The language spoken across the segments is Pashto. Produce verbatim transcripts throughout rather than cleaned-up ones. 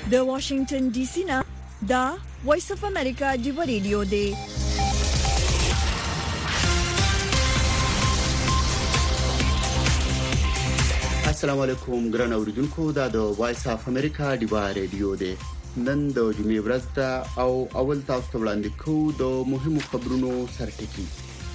د واشنگټن ډي سي نه دا وایس اف امریکا دی ریډیو دی. السلام علیکم ګران اوریدونکو، دا د وایس اف امریکا دی ریډیو دی. نن د جمعې ورځ ده او اول تاسو ته وړاندې کوو د مهمو خبرونو سرټکی.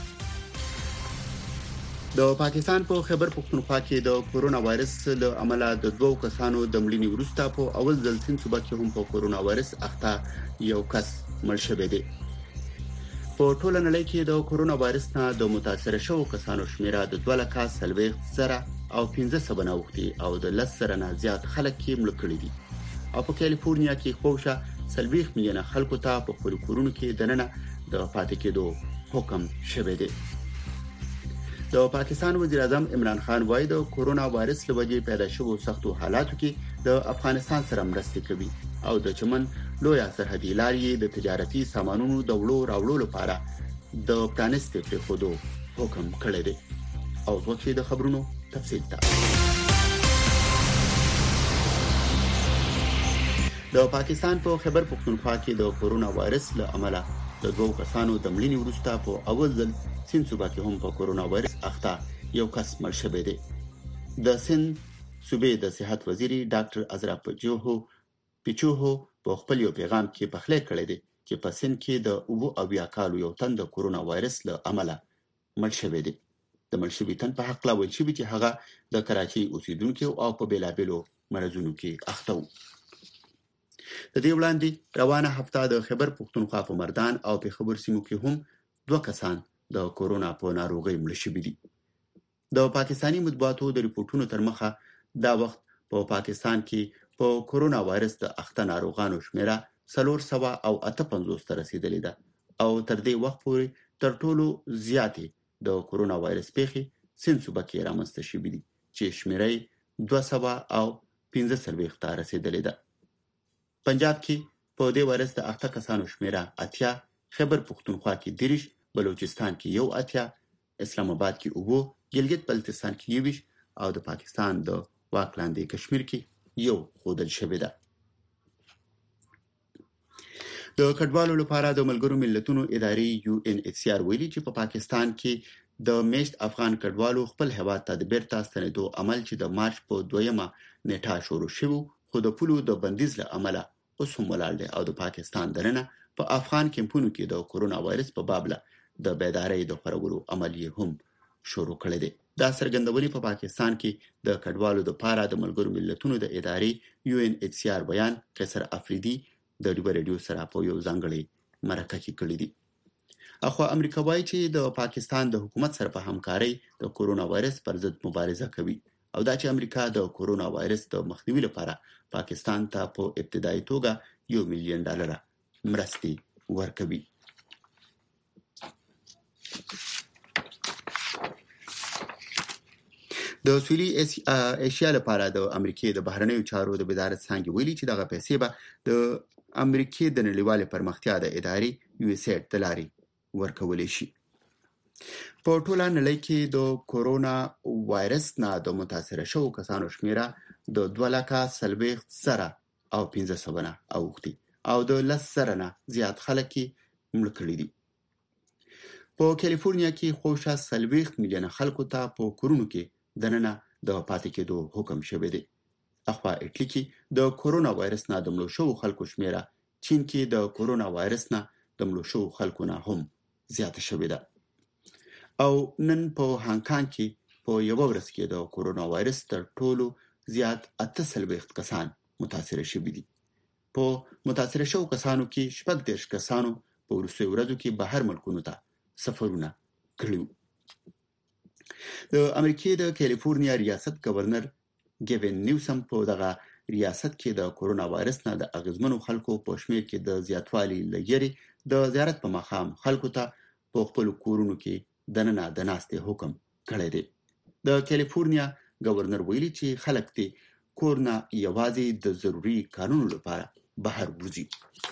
د پاکستان په خیبر پختونخوا کې د کورونا وایرس له امله د دوو کسانو د مړینې وروسته په اول ځل سند صوبه کې هم په کورونا وایرس اخته یو کس مړ شوی دی. په ټول نړۍ کې د کورونا وایرس نه د متاثر شوو کسانو شمیره د دوه لکه څلوېښت زره او پنځه سوه نه اوښتي او د لس زره نه زیات خلک یې مړه کړي دي. او په کالیفورنیا کې خوښه څلوېښت میلیونه خلکو ته په خپل کورونو کې دننه د پاتې کېدو حکم شوی دی. د پاکستان وزیر اعظم عمران خان وایي د کورونا وایرس له وجې پیدا شوو سختو حالاتو کې د افغانستان سره مرسته کوي او د چمن لوی سرحدي لارې د تجارتي سامانونو د وړو راوړلو لپاره د پرانیستې پریښودو حکم کړی دی. او وکړي د خبرونو تفصیل ته. د پاکستان په خیبر پختونخوا کې د کورونا وایرس له امله د دوه کسانو د مړینې وروسته په اول ځل سند صوبه کې هم په کورونا وایرس اخته یو کس مړ شوی دی. د سند صوبې د صحت وزیر ډاکټر ازرا پچوهو پچوهو په خپل یو پیغام کې پخلی کړی دی چې په سند کې د اوه اویا کالو یو تن د کورونا وایرس له امله مړ شوی دی. د مړ شوي تن په حق لا ویل شوي چې هغه د کراچۍ اوسیدونکو او په بیلابیلو مرزونو کې اخته و. د دې وړاندې روانه هفته د خیبر پختونخوا په مردان او په خبر سیمو کې هم دوه کسان د کورونا په ناروغۍ مړ شوي دي. د پاکستاني مطبوعاتو د ریپورتونو تر مخه دا وخت په پا پاکستان کې په کورونا وایرس د اخته ناروغانو شمیره څلور سوه او اته پنځوس ته رسیدلې ده او تر دې وخت پورې تر ټولو زیاتې د کورونا وایرس پیښې سند صوبه کې رامنځته شوې دي چې شمیره دوه سوه او پنځه څلوېښت ته رسیدلې ده. پنجاب کې په دې وایرس د اخته کسانو شمیره اتیا، خیبر پختونخوا کې دېرش، بلوچستان کې یو اتیا، اسلام آباد کې اووه، ګلګت بلتستان کې یوویشت او د پاکستان د واک لاندې کشمیر کې یو ښودل شوې ده. د کډوالو لپاره د ملګرو ملتونو ادارې یو ان ایچ سی آر ویلي چې په پا پاکستان کې د میشت افغان کډوالو خپل هیواد ته د بیرته ستنېدو عمل چې د مارچ په دویمه نیټه شروع شوی خو د پولو د بندیز له امله اوس هم ولاړ دی او د پاکستان دننه په افغان کمپونو کې د کورونا وایرس په باب له د بیدارۍ د خپرولو عمل یې هم شروع کړی دی. دا څرګندونې په پاکستان کې د کډوالو د پاره د ملګرو ملتونو د ادارې یو ان ایچ سی آر بیان قیصر افریدي د ډیو ریډیو سره په یو ځانګړي مرکه کې کړی دی. اخو امریکا وایي چې د پاکستان د حکومت سره په همکارۍ د کورونا وایرس پر ضد مبارزه کوي او دا چې امریکا د کورونا وایرس د مخنیوي لپاره پاکستان ته په ابتدایي توګه یو میلیون ډالر مرستې ورکوي. د سویلي ایشیا لپاره د امریکای د بهرنیو چارو د وزارت څنګه ویلي چې دغه پیسې به د امریکای د نړیوال پرمختیا د ادارې یو اس ایډ د لارې ورکول شي. په ټوله نړۍ کې د کورونا وایرس نه د متاثر شوو کسانو شمیره د دوه لکه څلوېښت زره او پنځه سوه نه اوښتي او د لس زره نه زیات خلک یې مړه کړي دي. په کالیفورنیا کې خوښه څلوېښت میلیونه خلکو ته په کورونو کې دننه د پاتې کېدو حکم شوی دی. اخوا اټلی کې د کورونا وایرس نه د مړو شوو خلکو شمیره چین کې د کورونا وایرس نه د مړو شوو خلکو نه هم زیاته شوې ده. او نن په هانګ کانګ کې په یو ورځ کې د کورونا وایرس تر ټولو زیات اته څلوېښت کسان متاثر شوي دي. په متاثر شوو کسانو کې شپږ دېرش کسانو په وروستیو ورځو کې بهر ملکونو ته سفرونه کړي. د امریکای د کالیفورنیا ریاست گورنر ګیوین نیوسم په دغه ریاست کې د کورونا وایرس نه د اغیزمنو خلکو په شمیر کې د زیاتوالي لګري د زیارت په مقام خلکو ته په خپل کورونو کې دننه د ناستې حکم کړی دی. د کالیفورنیا گورنر ویلي چې خلک دې کورونه یوازې د ضروري کارونو لپاره بهر وځي.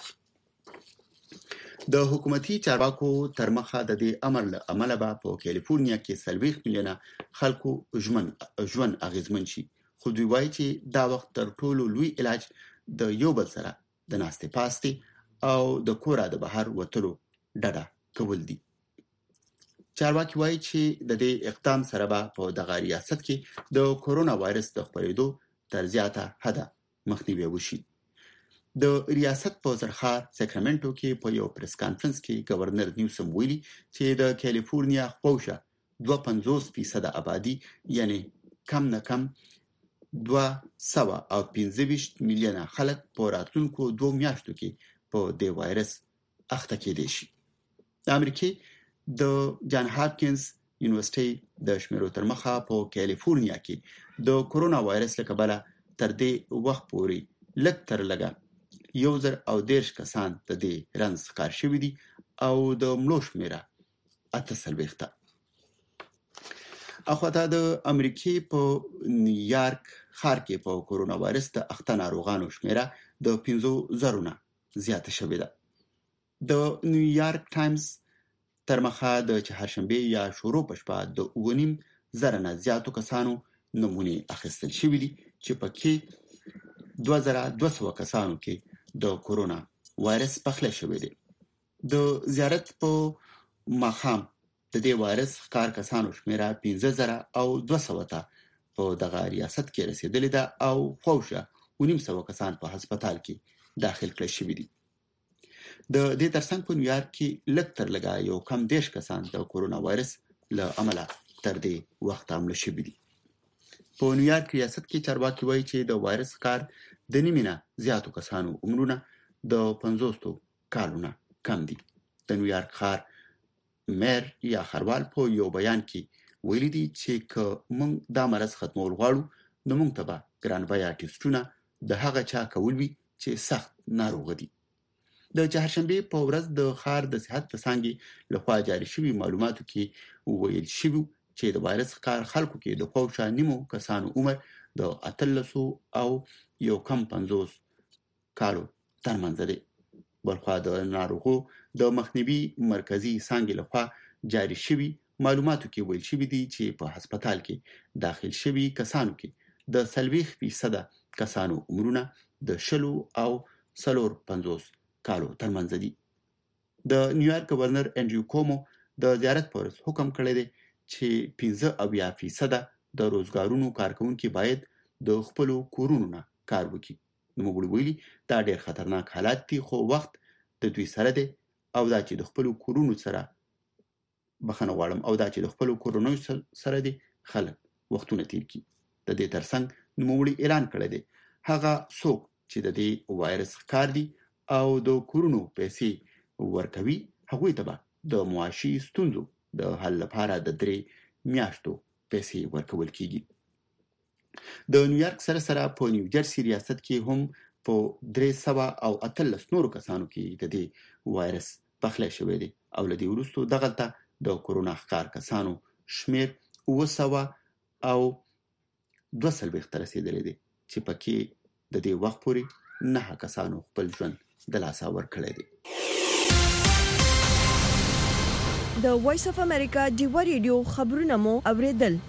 د حکومتي چارواکو تر مخه د دې امر له امله به په کالیفورنیا کې څلوېښت میلیونه خلکو ژوند ژوند اغیزمن شي. خو دوی وایي چې دا وخت تر ټولو لوی علاج د یو بل سره د ناستې پاستې او د کوره د بهر وتلو ډډه کول دي. چارواکي وایي چې د دې اقدام سره به په دغه ریاست کې د کورونا وایرس د خپرېدو تر زیاته حده مخنیوي وشي. د ریاست په سرخار ساکرامنټو کې په یو پریس کانفرنس کې گورنر نیوسم ویلي چې د کالیفورنیا خوښه دوه پنځوس فیصد آبادی یعنی کم نه کم دوه سوه او پنځه ویشت میلیونه خلک په راتلونکو دوه میاشتو کې په دې وایرس اخته کېدای شي. د امریکې د جان هاپکینز یونیورسيټي د شمیرو تر مخه په کالیفورنیا کې د کورونا وایرس له کبله تر دې وخت پورې لږ تر لږه یو زر او دیرش کسان د دې رنځ ښکار شوي دي او د مړو شمیره اته څلوېښت. اخواته د امریکې په نیویارک ښار کې په کورونا وایرس د اخته ناروغانو شمیره د پنځو زرو نه زیاته شوې ده. د نیویارک ټایمز تر مخه د چهارشنبه یا شروع په شپه د اوه نیم زره نه زیاتو کسانو نمونې اخیستل شوې دي چې پکې دوه زره دوه سوه کسانو کې د کورونا وایرس پخلی شوی دی. د زیارت په ماښام د دې وایرس ښکار کسانو شمیره پنځه زره او دوه سوه ته په دغه ریاست کې رسیدلې ده او خوښه اوه نیم سوه کسان په هسپتال کې داخل کړل شوي دي. د دې ترڅنګ په نیویارک کې لږ تر لږه یو کم دېرش کسان د کورونا وایرس له امله تر دې وخته مړه شوي دي. په نیویارک ریاست کې چارواکي وایي چې د وایرس ښکار د نیمې نه زیاتو کسانو عمرونه د پنځوسو کالو نه کم دي. د نیویارک ښار میر یا خروال په یو بیان کې ویلي دي چې که موږ دا مرض ختمول غواړو نو موږ ته به ګران بیه ټیسټونه د هغه چا کول وي چې سخت ناروغه دي. د چهارشنبه په ورځ د ښار د صحت څانګې لخوا جاري شوي معلوماتو کې ویل شوي چې د وایرس ښکار خلکو کې د خوښه نیمو کسانو عمر د اتلسو او یو کم پنځوس کالو ترمنځ دی. بلخوا د ناروغو د مخنیوي مرکزی څانګې لخوا جاري شوي معلوماتو کې ویل شوي دي چې په هسپتال کې داخل شوي کسانو کې د څلوېښت فیصده کسانو عمرونه د شلو او څلور پنځوس کالو ترمنځ دي. د نیویارک گورنر انډریو کومو د زیارت پر حکم کړی دی چې پنځه اویا فیصده د روزګارونو کارکونکي باید د خپلو کورونو نه کار وکړي. نوموړي ویلي دا ډېر خطرناک حالات دي خو وخت د دوی سره دی او دا چې د خپلو کورونو سره بخښنه غواړم او دا چې د خپلو کورونو سره دی خلک وختونه تیر کړي. د دې ترڅنګ نوموړي اعلان کړی دی هغه څوک چې د دې وایرس ښکار دي او د کورونو پیسې ورکوي هغوی ته به د معاشي ستونزو د حل لپاره د درې میاشتو پیسې ورکول کیږي. د نیویارک سره سره په نیو جرسي ریاست کې هم په درې سوه او اتلس نورو کسانو کې د دې وایرس پخلی شوی دی او له دې وروسته دغلته د کورونا ښکار کسانو شمیر اوه سوه او دوه څلوېښت ته رسیدلی دی چې پکې د دې وخت پورې نهه کسانو خپل ژوند د لاسه ورکړی دی. د وایس اف امریکا ډیوا ریډیو خبرونه مو اوریدل.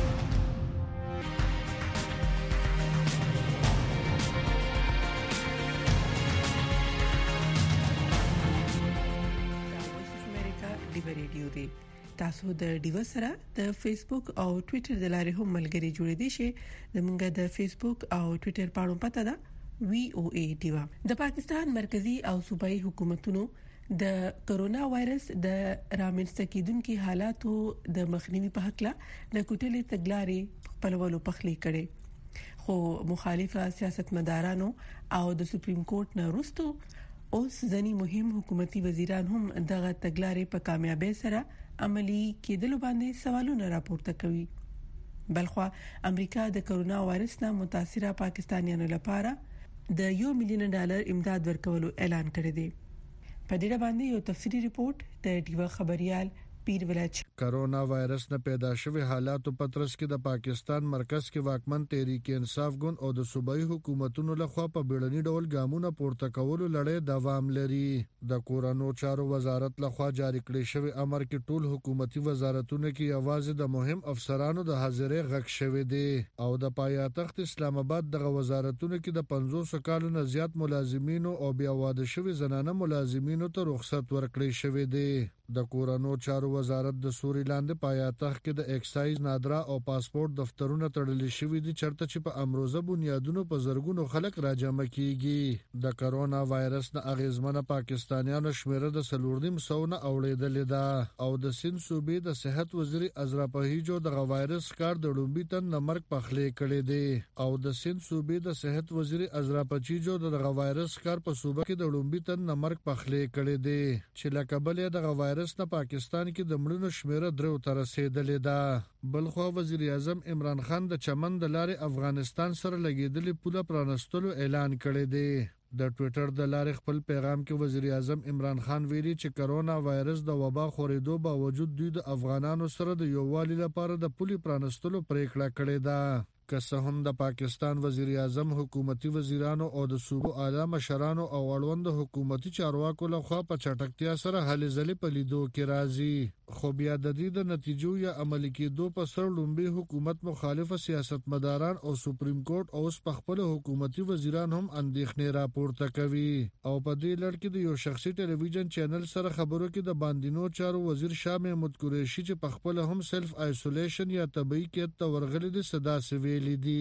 تاسو د ډیوا سره د فیسبوک او ټوئیټر د لارې هم ملګري جوړې دي شي. زموږ د فیسبوک او ټوئیټر پاڼو پته ده وی او ای ډیوا. د پاکستان مرکزی او صوبایي حکومتونو د کرونا وایرس د رامنځته کیدونکو حالاتو د مخنیوي په حق له د کوټلې تګلارې خپلولو پخلی کړي خو مخالفه سیاستمدارانو او د سپریم کورټ نه وروسته اوس ځنی مهم حکومتي وزیران هم دغه تګلارې په کامیابی سره عملی کېدل باندې سوالونه راپورته کوي. بلخوا امریکا د کرونا وایرس نه متاثره پاکستانیانو لپاره د یو میلیون ډالر امداد ورکولو اعلان کړی دی. په دې باندې یو تفصیلی ریپورت د ډیوا خبريال پیر ولایت. کرونا وایرس نه پیدا شوی حالات په ترڅ کې د پاکستان مرکز کې واکمن تحریک انصاف ګوند او د صوبایي حکومتونو لخوا په بیړني ډول ګامونه پورته کولو لړۍ دوام لري. د کورونو چارو وزارت لخوا جاری کړی شوی امر کې ټول حکومتي وزارتونو کې یوازې د مهم افسرانو د حاضرۍ غږ شوی دی او د پایتخت اسلام آباد دغه وزارتونو کې د پنځوس کالو نه زیات ملازمینو او بیا واده شوی زنانه ملازمینو ته رخصت ورکړی شوی دی. د کورونو چارو وزارت د سوري لاندې پایتخت کې د ایکسایز نادرا او پاسپورت دفترونه تړل شوی دي چرته چې په امروزه بنیادونو په زرګونو خلک راجمع کیږي. د کرونا وایرس نه اغیزمنه پاکستانیانو شمیره د سلورنیم سو نه اوړېدلې ده او د سند صوبې د صحت وزیر ازرا پهیجو د وایرس کار د لومبي تن نمرک پخلې کړي دي او د سند صوبې د صحت وزیر ازرا پهیجو د وایرس کار په صوبه کې د لومبي تن نمرک پخلې کړي دي چې لکبل د وایرس نه پاکستان کې د مړینو شمیره درو ته رسیدلې ده. بلخو وزیر اعظم عمران خان د چمن د لارې افغانستان سره لګیدلې پوله پرانستلو اعلان کړی دی. د ټوئیټر د لارې خپل پیغام کې وزیر اعظم عمران خان ویلي چې کرونا وایرس د وبا خورېدو باوجود دوی د افغانانو سره د یووالي لپاره د پولې پرانستلو پریکړه کړې ده. که څه هم د پاکستان وزیر اعظم حکومتي وزیرانو او د صوبو اعلی مشرانو او اړوند حکومتي چارواکو لخوا په چټکتیا سره هلې ځلې په لیدو کې راځي خو بیا د دې د نتیجو یا عملي کېدو په سر لومبي حکومت مخالفه سیاستمداران او سپریم کورټ او په خپل حکومتي وزیران هم اندېښنې راپورته کوي او په دې لړ کې د یو شخصي ټلویزیون چینل سره خبرو کې د باندینو چارو وزیر شاه محمود قریشي چې په خپل هم سلف آیسولیشن یا طبي کې تورغلي د صدا سوي لی.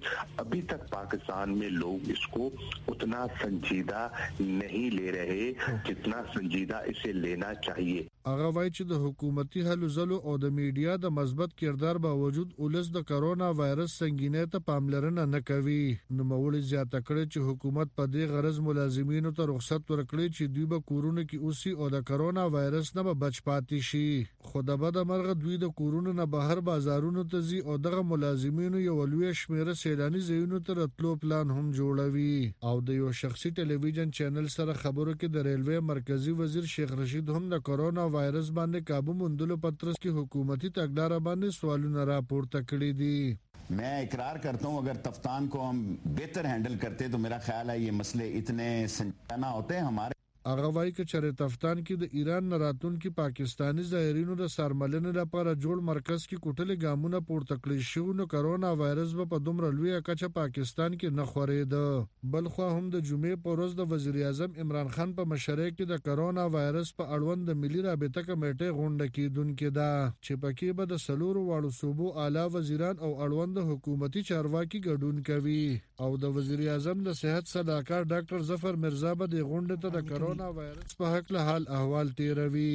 अभी तक पाकिस्तान में लोग इसको उतना संजीदा नहीं ले रहे जितना संजीदा इसे लेना चाहिए. هغه وایي چې د حکومتي هلو ځلو او د میډیا د مثبت کردار باوجود ولس د کرونا وایرس سنگینۍ ته پاملرنه نه کوي. نوموړي زیاته کړې چې حکومت په دې غرض ملازمینو ته رخصت ورکړي چې دوی به کورونو کې اوسي او د کرونا وایرس نه به بچ پاتې شي. خو د بده مرغه دوی د کورونو نه بهر بازارونو ته ځي او دغه ملازمینو یو لوی شمیره سیلاني ځایونو ته راتلو پلان هم جوړوي. او د یو شخصي ټلویزیون چینل سره خبرو کې د ریلوے مرکزی وزیر شیخ رشید هم د کرونا وایرس باندې काबू مندلو پترس کی حکومتی تګلارې باندې سوالونه راپورته کړي دي. मैं इकरार करता हूं अगर तफ्तान को हम बेहतर हैंडल करते तो मेरा ख्याल है ये मसले इतने संजीदा ना होते. हमारे هغه وایي چې چېرې تفتان کې د ایران نه راتلونکي پاکستاني ظاهرینو د سرملنې لپاره جوړ مرکز کې کوټلې ګامونه پورته کړي شو نو کرونا وایرس به په دومره لویه کچه پاکستان کې نه خورېده. بلخو هم د جمعې په ورځ د وزیر اعظم عمران خان په مشرۍ کې د کرونا وایرس په اړوند د ملي رابطه کمیټې غونډه کېدونکې ده چې پکې به د څلورو واړو صوبو اعلی وزیران او اړوند حکومتي چارواکي ګډون کوي او د وزیر اعظم د صحت صلاحکار ډاکټر ظفر مرزا به د غونډې ته د کرونا وایرس په حق له حال احوال تیروي.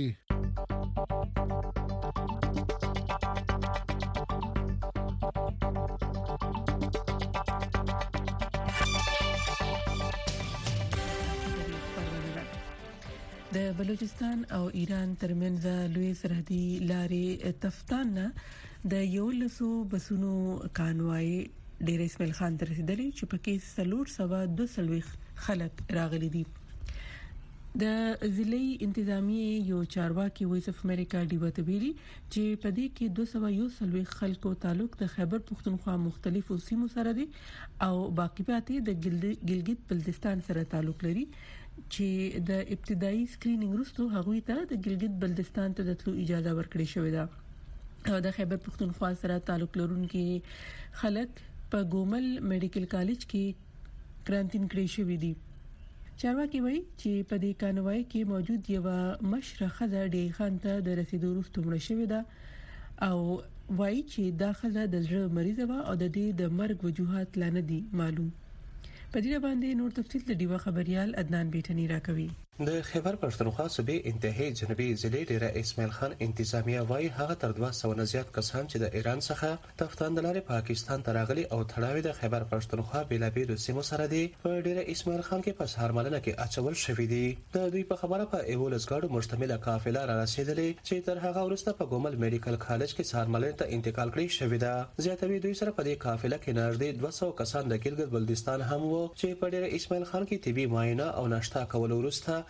د بلوچستان او ایران ترمنځ لوی سرحدي لارې تفتان نه د یو لسو بسونو کانوای ډیر اسماعیل خان ته رسیدلی چې پکې سلور سوا دو سلويخ خلک راغلي دي. د ضلعي انتظامیه یو چارواکي وایس اف امریکا ډیو ته ویلي چې په دې کې دوه سوه یو سلويخ خلکو تعلق د خیبر پختونخوا مختلفو سیمو سره دي او باقی پاتې د ګلګت بلتستان سره تعلق لري چې د ابتدایي سکرینینګ وروسته هغوی ته د ګلګت بلتستان ته د تلو اجازه ورکړې شوې ده او د خیبر پختونخوا سره تعلق لرونکي خلک په ګومل میډیکل کالج کې کرانتین کړي شوې دي. چارواکي وایي چې په دې کانوای کې موجود یو مشره خزه ډیر خان ته د رسیدو وروسته مړه شوې ده او وایي چې دا خزه د زړه مریضه و او د دې د مرګ وجوهات لا نه دي معلوم. په دې باندې نور تفصیل د ډیوا خبريال عدنان بیٹنی راکوي. د خیبر پښتونخوا صوبې انتهایی جنوبي ضلع ډیره اسماعیل خان انتظامیه وايي هغه تر دوه سوه نه زیات کسان چې د ایران څخه تفتان د لارې پاکستان ته راغلي او تړاوي د خیبر پښتونخوا بیلابیلو سیمو سره دي په ډیره اسماعیل خان کې په سهارملنه کې اچول شوې دي. د دوی په خبره په ایولس ګاډو مشتمله قافله را رسیدلې چې تر هغه وروسته په ګومل میډیکل کالج کې سهارملنه ته انتقال کړی شوې ده. زیاتوي دوی سره په دې قافله کې نږدې دوه سوه کسان د ګلګت بلتستان هم وو چې په ډیره اسماعیل خان کې طبي معاینه او ناشته کول وروسته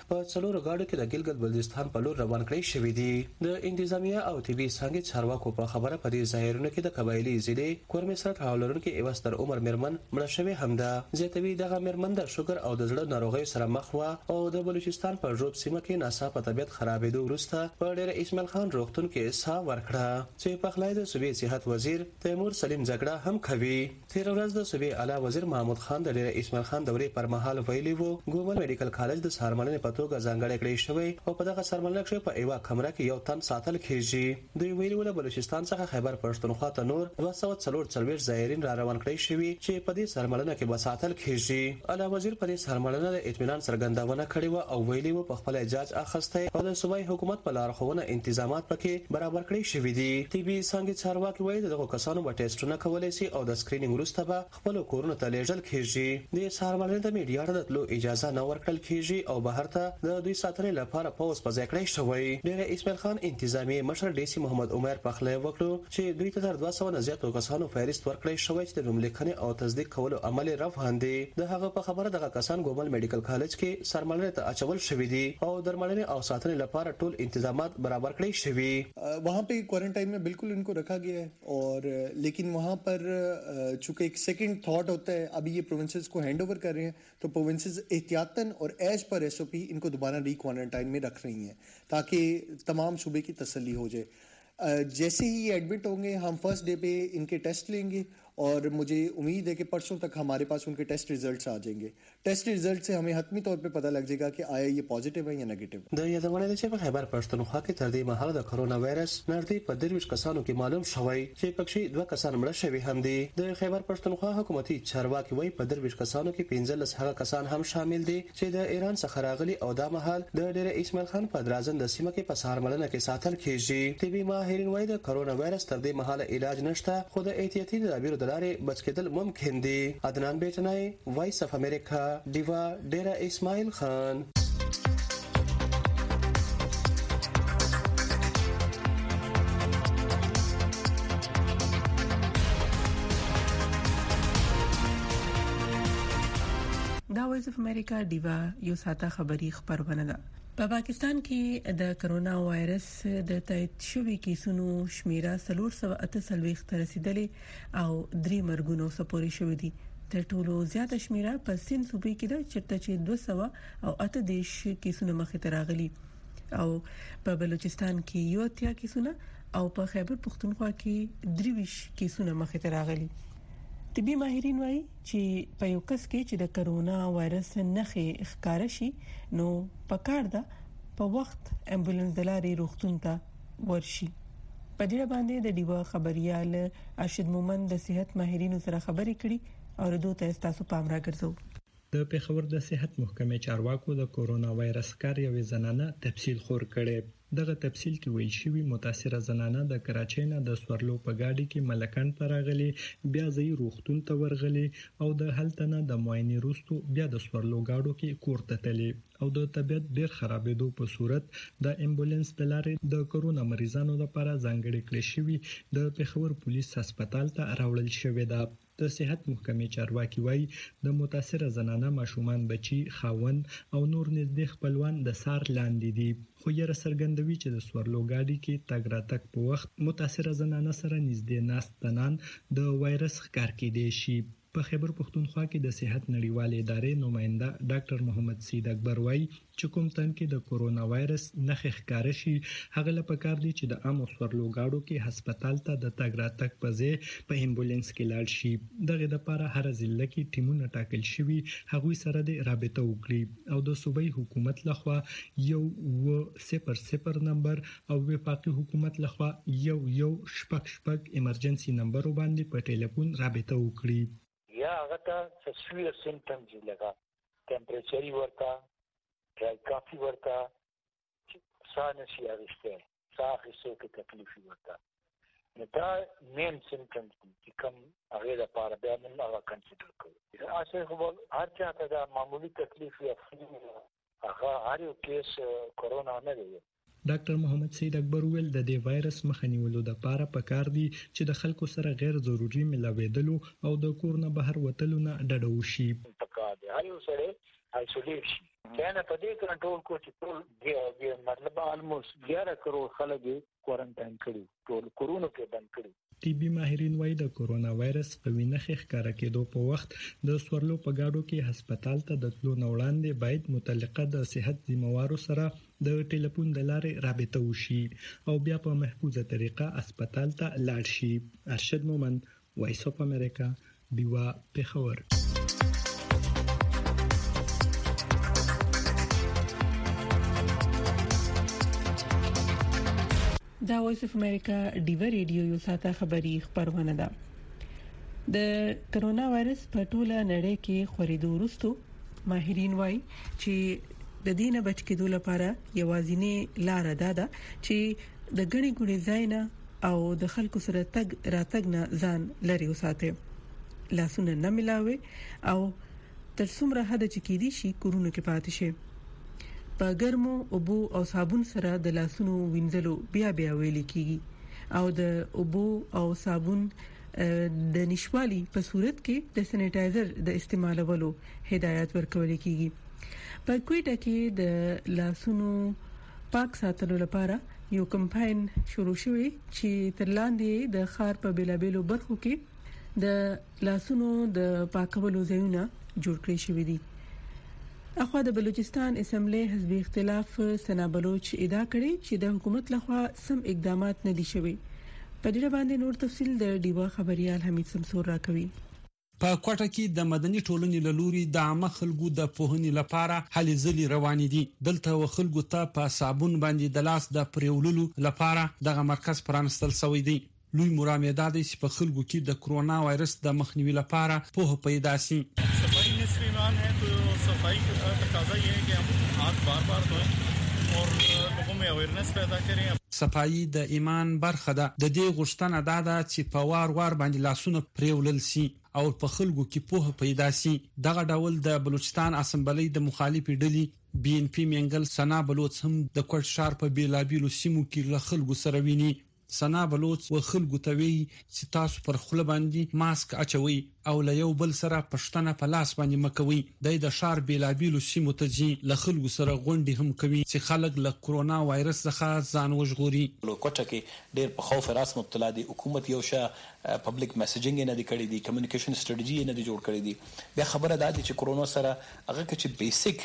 په څلور غاړو کې د ګلګت بلتستان په لور روان کړی شوې دي. د انتظامیه او طبي څنګه چارواکو په خبره په دې ظاهرونه کې د قبایلی ضلع کورمسرت حالورونکو ایواستر عمر مرمن مړه شوی همدا. زیاتوي دغه مرمن د شوګر او د زړه ناروغۍ سره مخ و او د بلوچستان په ژوب سیمه کې ناڅاپه طبيعت خرابېدو وروسته په ډېر اسماعیل خان روغتون کې سا ورکړه چې په خلای د صوبې صحت وزیر تیمور سلیم زګړه هم کوي. تیر ورځ د صوبې اعلی وزیر محمود خان د ډېر اسماعیل خان دورې پر مهال ویلي وو ګومل میډیکل کالج د سرمنلې په توګه ځانګړی کړی شوی او په دغه سرمنلې کې په ایوا کمره کې یو تن ساتل کیږي. دوی ویلي ول بلوچستان څخه خیبر پښتونخوا ته نور دوه سوه څلور څلوېښت زایرین را روان کړی شوی چې په دې سرمنلې کې به ساتل کیږي. اعلی وزیر په دې سرمنلې د اطمینان څرګندونه کړې و او ویلي و په خپل اجازه اخسته او د صوبایي حکومت په لارښوونه انتظامات پکې برابر کړی شوی دي. طبي څنګه چارواکي وایي دغه کسانو به ټیسټونه کولای شي او د سکرینینګ وروسته به خپل کورونه ته لیږل کیږي. د سرمنلې د میډیا ته تلو اجازه نه ورکړل کیږي او بهر ته د دوی ساتنې لپاره پوز په ځای کړی شوی. ډېر اسماعیل خان انتظامی مشر ډي سي محمد عمر پخلی وکړو چې دوی ته تر دوه سوه نه زیاتو کسانو فهرست ورکړی شوی چې د نوملیکنې او تصدیق کولو عمل روان دي. د هغه په خبره دغه کسان ګومل میډیکل کالج کې سرمنلې ته اچول شوی دي او درملنې او ساتنې لپاره ټول انتظامات برابر کړی شوی. वहाँ पे क्वारंटाइन में बिल्कुल इनको रखा गया है और लेकिन वहाँ पर चूंकि एक सेकंड थॉट होता है अभी ये प्रोविंसेस को हैंड ओवर कर रहे हैं तो प्रोविंसेस एहतियातन और एज पर एसओपी इनको दोबारा री क्वारंटाइन में रख रही हैं ताकि तमाम सूबे की तसल्ली हो जाए. जैसे ही ये एडमिट होंगे हम फर्स्ट डे पे इनके टेस्ट लेंगे और मुझे उम्मीद है कि परसों तक हमारे पास उनके टेस्ट रिजल्ट्स आ जाएंगे. टेस्ट रिजल्ट से हमें हतमी तौर पे पता लग जाएगा कि आया ये पॉजिटिव है या नेगेटिव. د یادونه ده چې په خیبر پښتونخوا کې تر دې مهاله د کرونا وایرس نړۍ په درویش کسانو کې معلوم شوی چې پکې دوه کسان مړه شوي هم دي. د خیبر پښتونخوا حکومتي چارواکي وایي په درویش کسانو کې پنځلس هغه کسان هم شامل دي چې د ایران څخه راغلي او دا مهال د ډېر اسماعیل خان په درازن د سیمه کې په سهارملنه کې ساتل کیږي. طبي ماهرین وایي د کرونا وایرس تر دې مهاله علاج نشته خو د احتیاطي تدابیرو د لارې بچ کېدل ممکن دي. عدنان بیچنای وایس اف امریکا دیوا ډېر اسماعیل خان. دا وایس اف امریکا دیوا یو ساته خبری خبرونه ده. په پاکستان کې د کرونا وایرس د تایید شوی کیسونو شمیره څلور سوه اته څلوېښت ته رسیدلې او درې مرګونو سپوري شوې دي. تر ټولو زیاته شمیره په سند صوبې کې ده چېرته چې دوه سوه او اته دېرش کیسونه مخې ته راغلي او په بلوچستان کې یو اتیا کیسونه او په خیبر پښتونخوا کې درویش کیسونه مخې ته راغلي. طبي ماهرین وایي چې په یو کس کې چې د کرونا وایرس نښې ښکار شي نو پکار ده په وخت امبولانس دلاري روغتون ته ورشي. په دې باندې د دیوا خبريال ارشد مومن د صحت ماهرینو سره خبرې کړي او دوی ته تاسو پام راګرځو. د پیښور د صحت محکمې چارواکو د کرونا وایرس کار یوې زنانه تفصیل خور کړي. دغه تفصیل کې ویل شوی متاثره زنانه د کراچۍ نه د سورلو په گاډي کې ملکند ته راغلي بیا ځای روغتون ته ورغلي او د هلته نه د معاینې وروسته بیا د سورلو گاډو کې کور ته تللي او د طبيعت ډیر خرابېدو په صورت د امبولانس د لارې د کرونا مریضانو لپاره ځانګړي کړي شوی د پیښور پولیس هسپتال ته راوړل شوی ده. د صحت محکمې چارواکي وایي د متاثره زنانه ماشومان بچي خاوند او نور نږدې خپلوان د سار لاندې دي خو یې سرګندوي چې د سورلو گاډي کې تګ راتګ په وخت متاثره زنانه سره نږدې ناستنان د وایرس ښکار کېدای شي. په خیبر پښتونخوا کې د صحت نړیوالې ادارې نماینده ډاکټر محمد سید اکبر وایي چې کوم تن کې د کرونا وایرس نښې ښکار شي هغه له پکار دي چې د عامو سورلو گاډو کې هسپتال ته د تګ راتګ په ځای په امبولانس کې لاړ شي. دغه لپاره هر ضلع کې ټیمونه ټاکل شوي هغوی سره د رابطه وکړي او د صوبایي حکومت لخوا یو و صفر صفر نمبر او وفاقي حکومت لخوا یو یو شپږ شپږ ایمرجنسي نمبر باندې په ټلیفون رابطه وکړي. یا هغه ته سویر سیمټمز لګا ټمپریچر ورتا ډرای کافي ورتا سانه شي اغسته ساخي سو کې تکلیف ورتا نو دا مین سیمټمز دي چې کوم هغه لپاره بیا موږ هغه کنسیډر کوو. اصل خو هر چا ته دا معمولی تکلیف یا هغه هر یو کیس کرونا نه دی. ډاکټر محمد سید اکبر ویل د دې وایرس مخه نیولو لپاره پکار دي چې د خلکو سره غیر ضروري ملاوېدلو او د کور نه بهر وتلو نه ډډه وشي. پکار دی هر یو سره آیسولیټ شي چانه په دې کنټرول کو چې ټول دی مطلب almost ګیاره کروڑ خلک کوارنټاین کړي ټول کورونو کې بند کړي. طبي ماهرین وايي د کورونا وایرس قوي نښې ښکاره کېدو په وخت د سورلو په گاډو کې هسپتال ته د تلو نه وړاندې باید متعلقه د صحت ذمہوارو سره د ټلیفون د لارې رابطه وشي او بیا په محفوظه طریقه هسپتال ته لاړ شي. ارشد مومند، وایس اف امریکا، بیوا، پېښور. دا وایس اف امریکا ډیو ریډیو یو ساته خبري خبرونه ده. د کرونا وایرس په ټوله نړۍ کې خورېدو وروسته ماهرین وایي چې د دې نه بچ کېدو لپاره یوازینی لار دا ده چې د غني ګونې ځایونه او د خلکو سره تګ راتګ نه ځان لري وساتي، لاسونه نه ملاوي او تر څومره حد چې کېدي شي کورونو کې پاتې شي. په ګرمو اوبو او صابون سره د لاسونو وینځلو بیا بیا ویل کیږي او د اوبو او صابون د نشوالي په صورت کې د سینیټایزر د استعمالولو هدایت ورکول کیږي. په کوټه کې د لاسونو پاک ساتلو لپاره یو کمپاین شروع شوی چې تر لاندې د ښار په بیلابېلو برخو کې د لاسونو د پاکولو ځایونه جوړ کړی شوی دي. اخوا د بلوچستان اسمبلی حزب اختلاف سنا بلوچ ادعا کړې چې د حکومت لخوا سم اقدامات نه دي شوي. په دې باندې نور تفصيل د ډیوا خبريال حمید سمسور راکوي. په کوټه کې د مدني ټولنې له لوري د عامه خلکو د پوهنې لپاره هلې ځلې روان دي. دلته وخلکو ته په صابون باندې د لاس د پریوللو لپاره دغه مرکز پرانستل شوی دی. لوی مرامه ده چې په خلکو کې د کرونا وایرس د مخنیوي لپاره په پیدا سي. صفائی نصف ایمان ہے تو صفائی کا تقاضا یہ ہے کہ ہم ہاتھ بار بار دھوئیں اور لوگوں میں اویرنس پیدا کریں. صفائی د ایمان برخه ده. د دې غوښتنه ده چې په وار وار باندې لاسونه پریولل سي او په خلکو کې په پیدا سي. دغه ډول د بلوچستان اسمبلی د مخالفي ډلې بي ان پی منګل سنا بلوچ هم د کوټ شهر په بیلابیلو سیمو کې له خلکو سره ویني. سنا بلوچ و خلکو ته وی چې تاسو پر خپل باندې ماسک اچوي او له یو بل سره پښتنه په لاس باندې مکوي. د د شهر بیلابیلو سیمو ته ځي له خلکو سره غونډې هم کوي چې خلک له کرونا وایرس څخه ځان وژغوري. کوټه کې ډېر په خوف راس مبتلا دي. حکومت یو شه پبلک میسجینګ نه دی کړی دی، کمیونیکیشن سټریټجی نه دی جوړ کړی دی. بیا خبره ده چې کرونا سره هغه چې بیسیک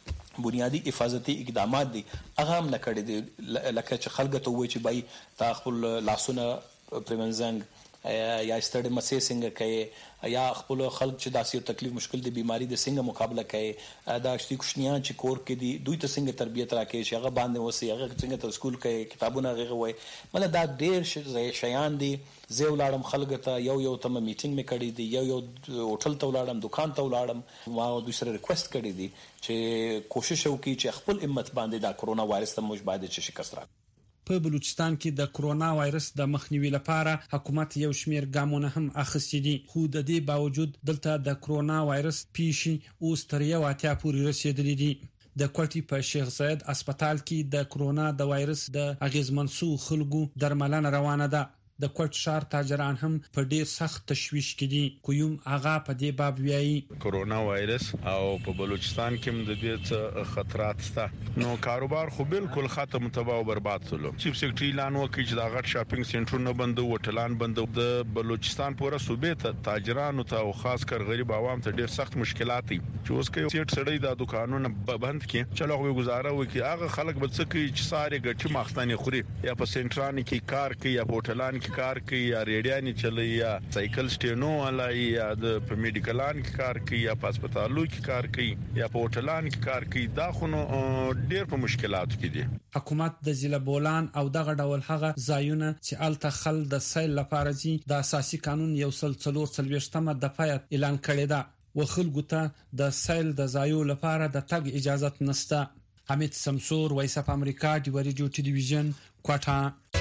بنیادی حفاظتي اقدامات دي هغه هم نه کړی دي، لکه چې خلک ته وایي چې بای تا خپل لاسونه پریمنځنګ یا ستړي مسې څنګه کوي یا خپل خلک چې داسې تکلیف مشکل دي بیماری د څنګه مقابله کوي. دا شتي کوشنیان چې کور کې دي دوی ته څنګه تربیت راکړي چې هغه باندې وسی هغه څنګه ته سکول کوي کتابونه هغه وای. مله دا ډېر شیان دي. زه ولاړم خلک ته یو یو تم میټینګ مې کړی دی، یو یو هوټل ته ولاړم، دکان ته ولاړم، ما دوی سره ریکوست کړی دی چې کوشش وکړي چې خپل امت باندې دا کرونا وایرس ته موږ باید چې شکست راکړو. په بلوچستان کې د کرونا وایرس د مخنیوي لپاره حکومت یو شمیر ګامونه هم اخیستي دي، خو د دې باوجود دلته د کرونا وایرس پیښې اوس تر یو اتیا پورې رسیدلې دي. د کوټي په شیخ زاید هسپتال کې د کرونا د وایرس د اغیزمنسو خلکو درملنه روانه ده. د کوټ شهر تاجران هم په ډیر سخت تشویش کې دي. کوم هغه په دې باب ویایي کرونا وایرس او په بلوچستان کې د دې خطرات شته. نو کاروبار خو بالکل ختم تباہ او برباد شول. چیف سیکرټری اعلان وکړ چې دا غټ شاپینګ سنټرونه بندو، هوټلان بندو. د بلوچستان پوره صوبې ته تاجرانو ته او خاص کر غریب عوام ته ډیر سخت مشکلات دي چې اوس کې سیټ سړی د دکانونو بند کړي. چلو غوي گزاره وکړي هغه خلک به څه کوي چې ساري ګټي ماخستاني خوري یا په سنټران کې کار کوي یا په هوټلان کار کوي یا ریډیانی چلی یا سایکل سټینو علای یا د په میډیکلان کې کار کوي یا په هسپتالو کې کار کوي یا په هوټلان کې کار کوي. دا خو ډیر په مشکلاتو کې دي. حکومت د ضلع بولان او دغه ډول هغه ځایونه چې الته خل د سیل لپاره ځي د اساسي قانون یو سل څلور څلوېښتمه دفعه اعلان کړی ده و خلکو ته د سیل د ځایو لپاره د تګ اجازه نشته. حمید سمسور، وایس اف امریکا، ډیو ریډیو ټلویزیون، کوټه.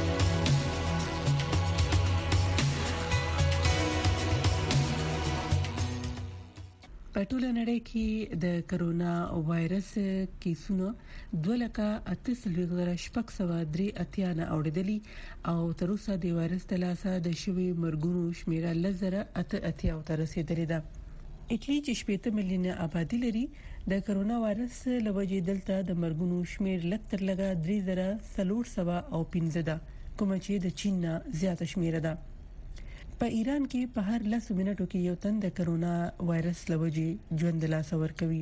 په ټوله نړۍ کې د کرونا وایرس کیسونو دوه لکه اته څلوېښت زره شپږ سوه درې اتیا نه اوریدلي او تر اوسه د وایرس د لاسه د شوي مرګونو شمیره لس زره اته اتیا ته رسیدلې ده. اټلی چې شپږ ملیونه آبادی لري د کرونا وایرس لوجې دلته د مرګونو شمیر لکتر لګا درې زره څلور سوه او پنځه ده کوم چې د چین نه زیاته شمیر ده. په ایران کې په هر لس منټو کې یو تن د کرونا وایرس لوجې ژوند لا سور کوي.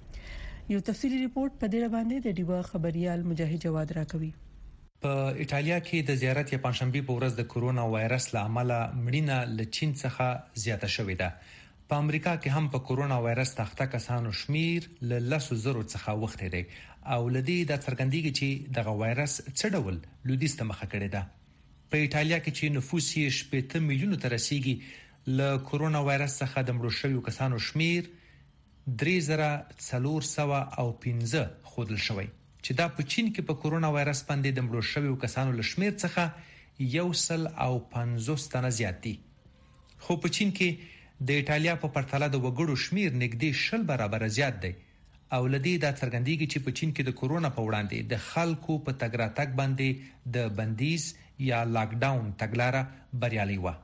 یو تفصیلی ریپورت په دې باندې د ډیوا خبريال مجاهد جواد راکوي. په ایتالیا کې د زیارت یا پنځشنبه په ورځ د کرونا وایرس له امله مړینه له چین څخه زیاته شوې ده. په امریکا کې هم په کرونا وایرس تخته کسانو شمیر له لسو زرو څخه وخت دی او لدی د څرګندېږي چې دغه وایرس څه ډول لودیس ته مخه کړی ده. په ایتالیا کې چې نفوس یې شپږ میلیونه ته رسیدي له کرونا وایرس څخه د مړو شویو کسانو شمیر درې زره څلور سوه او پنځه خودل شوی چې دا په چین کې په کرونا وایرس باندې د مړو شویو کسانو له شمیر څخه یو سل او پنځوس تنه زیات دي. خو په چین کې د ایتالیا په پرتله د وګړو شمیر نږدې شل برابر زیات دی او لدی دا څرګندېږي چې په چین کې د کرونا په وړاندې د خلکو په تګ راتګ باندې د بندیز یا لاک ډاون تګلاره بریالي و.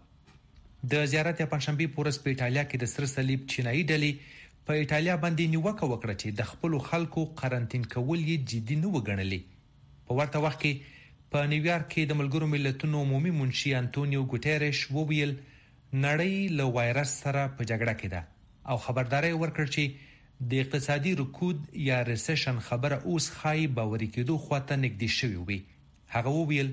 د زیارت یا پنځشنبه په ورځ په ایتالیا کې د سره صلیب چینایي ډلې په ایتالیا باندې نیوکه وکړه چې د خپل خلکو قرنټین کول یې جدي نه وګڼلې. په ورته وخت کې په نیویارک کې د ملګرو ملتونو عمومي منشي انټونیو ګوتيريش وویل نړۍ له وایرس سره په جګړه کې ده او خبرداري ورکړ چې د اقتصادي رکود یا ریسیشن خبره اوس خای باوري کېدو خواته نږدې شوی وي. هغه وویل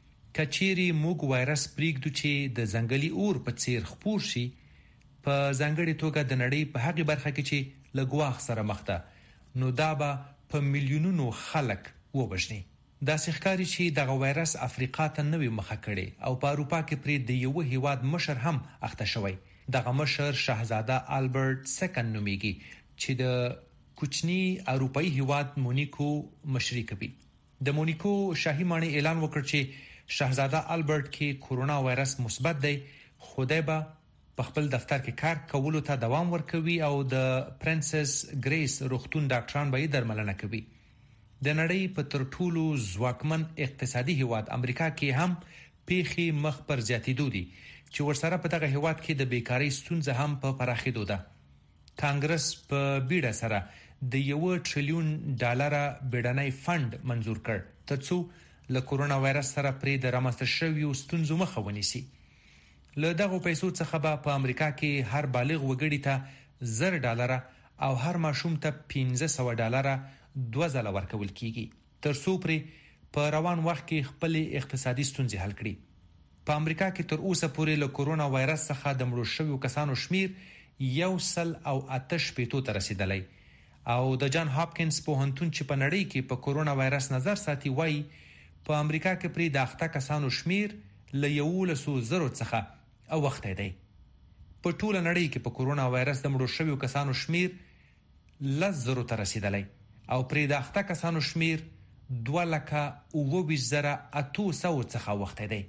کچيري موږ وایرس پریږدو چې د ځنګلي اور په څیر خپور شي په ځانګړي توګه د نړۍ په هغه برخه کې چې لګواخ سره مخ ده نو دا به په میلیونونو خلک وبښني. دا ښکاري چې دغه وایرس افریقا ته نوې مخه کړي او په اروپا کې پرې د یو هیواد مشر هم اخته شوی. دغه مشر شاهزاده البرت سکن نومیږي چې د کوچني اروپאי هیواد مونیکو مشري کوي. د مونیکو شاهي ماڼۍ اعلان وکړ چې شاهزاده البرت کې کرونا وایرس مثبت دی خدای به په خپل دفتر کې کار کولو ته دوام ورکوي او د پرنسس ګریس روغتون ډاکټران به درملنه کوي. د نړۍ په تر ټولو ځواکمن اقتصادي هیواد امریکا کې هم پیخي مخ پر زیاتېدو دي چې ورسره په دغه هیواد کې د بیکاری ستونزه هم په پراخېدو ده. کانګرس په بیړه سره د یو ټریلیون ډالر بیړنۍ فند منزور کړ ترڅو له کرونا وایرس سره پرې د رامنځته شویو ستونزو مخه ونیسي. له دغه پیسو څخه به په امریکا کې هر بالغ وګړي ته زر ډالر او هر ماشوم ته پنځه سوه ډالر دوه ځله ورکول کیږي ترڅو پرې په روان وخت کې خپل اقتصادي ستونزې حل کړي. په امریکا کې تر اوسه پورې له کرونا وایرس څخه د مړو شویو کسانو شمیر یو سل او آتش پیټو ته رسیدلی او د جان هاپکینز پوهنتون چې په نړۍ کې په کرونا وایرس نظر ساتي وایي په امریکا کې پرې د اخته کسانو شمیر له یولسو زرو څخه او وخت دی. په ټوله نړۍ کې په کرونا وایرس د مړو شویو کسانو شمیر لس زرو ته رسیدلی او پرې د اخته کسانو شمیر دوه لکه اووه ویشت زره اته سوه څخه وخت دی.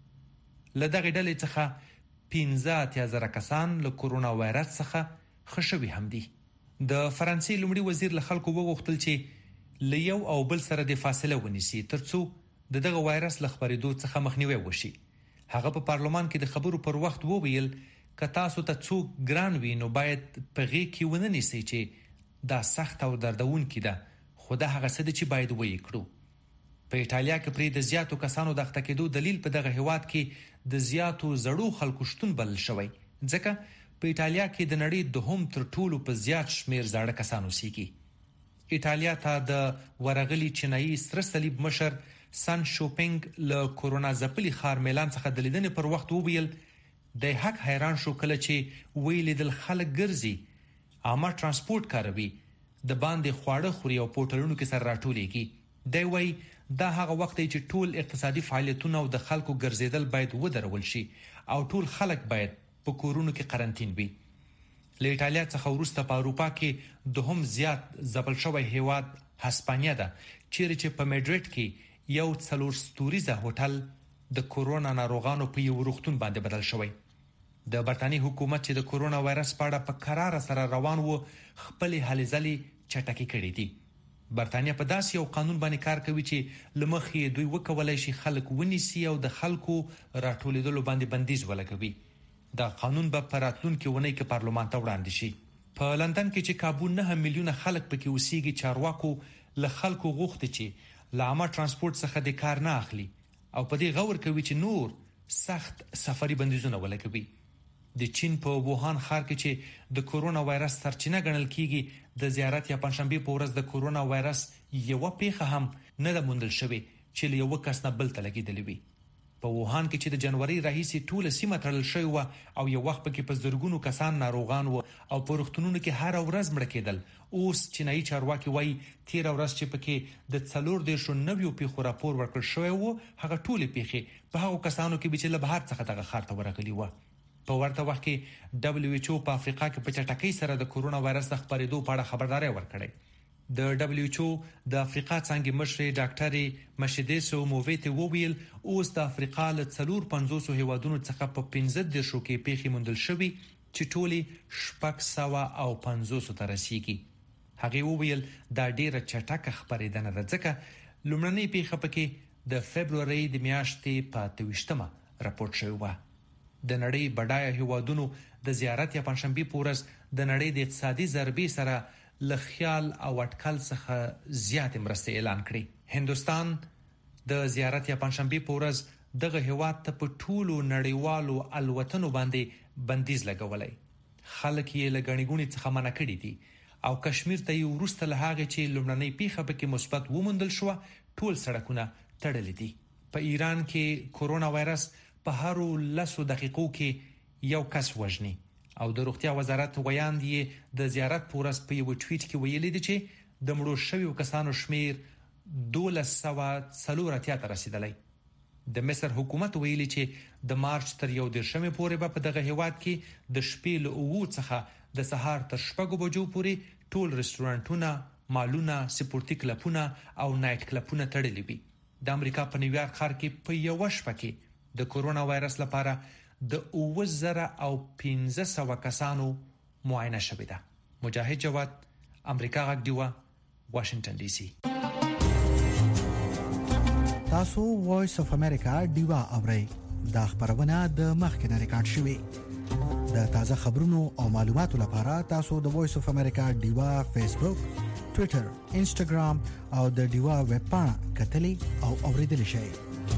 له دغه ډلې څخه پنځه اتیا زره کسان له کرونا وایرس څخه ښه شوي هم دي. د فرانسې لومړي وزیر له خلکو وغوښتل چې له یو او بل سره د فاصله ونیسي ترڅو د دغه وایرس له خپرېدو څخه مخنیوی وشي. هغه په پارلمان کې د خبرو پر وخت وویل که تاسو ته څوک ګران وي نو باید په غېږ کې ونه نیسئ چې دا سخت او دردونکې ده خو دا هغه څه ده چې باید ویې کړو. په ایتالیا کې پرې د زیاتو کسانو د اخته کېدو دلیل په دغه هیواد کې د زیاتو زړو خلکو شتون بلل شوی ځکه په ایتالیا کې د نړۍ دوهم تر ټولو په زیات شمیر زاړه کسان اوسېږي. ایتالیا ته د ورغلي چینایي سره صلیب مشر سان شوپینګ له کرونا ځپلي ښار میلان څخه د لیدنې پر وخت وویل د حق حیران شو کله چې ویلیدل خلک ګرځي عامه ترانسپورت کاروي د باندې خواړه خوري او پورټلونو کې سره راټولېږي. دی وایي دا هغه وخت دی چې ټول اقتصادي فعالیتونه او د خلکو ګرځېدل باید ودرول شي او ټول خلک باید په کورونو کې قرنټین وي. له ایتالیا څخه وروسته په اروپا کې دوهم زیات ځپل شوی هیواد هسپانیا ده چیرې چې په میډریډ کې یو څلور ستوریزه هوټل د کرونا ناروغانو په یو روغتون باندې بدل شوی. د برتانی حکومت چې د کرونا وایرس په اړه په قرار سره روان وو خپل هلې ځلې چټکې کړې دي. برتانیا په داسې یو قانون باندې کار کوي چې لمخې دوی وکولای شي خلک ونیسي او د خلکو راټولېدلو باندې بندیز ولګوي. دا قانون به په راتلونکي ونې کې پارلمان ته وړاندې شي. په لندن کې چې کابو نه میلیونه خلک پکې اوسېږي، چارواکو له خلکو غوښتي چې له عامه ترانسپورت څخه د کار نه اخلي او په دې غور کوي چې نور سخت سفري بندیزونه ولګوي. د چین په ووهان ښار کې چې د کورونا وایرس سرچینه ګڼل کیږي، د زیارت یا پنځشنبه په ورځ د کورونا وایرس یو پیښه هم نه ده موندل شوې چې له یو کس نه بل ته لګیدلې وي. په ووهان کې چې د جنوري راهیسې ټوله سیمه تړل شوې وه او یو وخت پکې په زرګونو کسان ناروغان وو او په روغتونونو کې هر ورځ مړه کېدل. اوس چینایي چارواکي وایي تیر ورځ چې پکې د څلور دیرشو نویو پیښو راپور ورکړل شوی وو، هغه ټولې پیښې په هغو کسانو کې چې له بهر څخه دغه ښار ته ورغلي وو. په ورته وخت کې دبليو ایچ او په افریقا کې په چټکۍ سره د کورونا وایرس د خپرېدو په اړه خبرداري ورکړې. د دبليو ایچ او د افریقا څنګه مشر ډاکټر مشیدسو موویته وویل اوس د افریقا له څلور پنځوس هیوادونو څخه په پنځه دیرشو کې پیښې موندل شوې چې ټولې شپږ سوه او پنځوس ته رسیږي. هغه وویل دا ډیره چټکه خبرېدنه ده ځکه لومړنۍ پیښه پکې د فبروري د میاشتې په اته ویشتمه راپورټ شوې وه. د نړۍ بډایه هیوادونو د زیارت یا پنځشنبه په ورځ د نړۍ د اقتصادي ضربې سره له خیال او اټکل څخه زیات مرسته اعلان کړې. هندستان د زیارت یا پنځشنبه په ورځ دغه هیواد ته په ټولو نړیوالو الوتنو باندې بندیز لګولای. خلک یې له غنی ګونی څخه منع کړي دي او کشمیر ته یې ورسته له هغه چې لومړنۍ پیښه پکې مثبت وموندل شو ټول سړکونه تړلي دي. په ایران کې کورونا وایرس په هر لسو دقیقو کې یو کس وژني او د روغتیا وزارت ویاند یې د زیارت پورس په یو ټویټ کې ویلي دي چې د مړو شویو کسانو شمیر دولس سوه څلور اتیا ته رسیدلی. د مصر حکومت ویلي چې د مارچ تر یو دیرشمې پورې به په دغه هیواد کې د شپې له اوو څخه د سهار تر شپږو بجو پورې ټول رستورانټونه، مالونه، سپورتي کلبونه او نایټ کلبونه تړلي وي. د امریکا په نیویارک ښار کې په یو شپه کې د کورونا وایرس لپاره د اوه زره او پنځه سوه کسانو معاینه شوې ده. مجاهد جواد، امریکا غږ ډیوه، واشنگټن ډي سي. تاسو وایس اف امریکا ډیوه اورئ. دا خبرونه د مخکنه ریکارډ شوې. د تازه خبرونو او معلوماتو لپاره تاسو د وایس اف امریکا ډیوه فیسبوک، ټوئیټر، انسټاګرام او د ډیوه ویب پاڼه کتلی او اوریدلی شئ.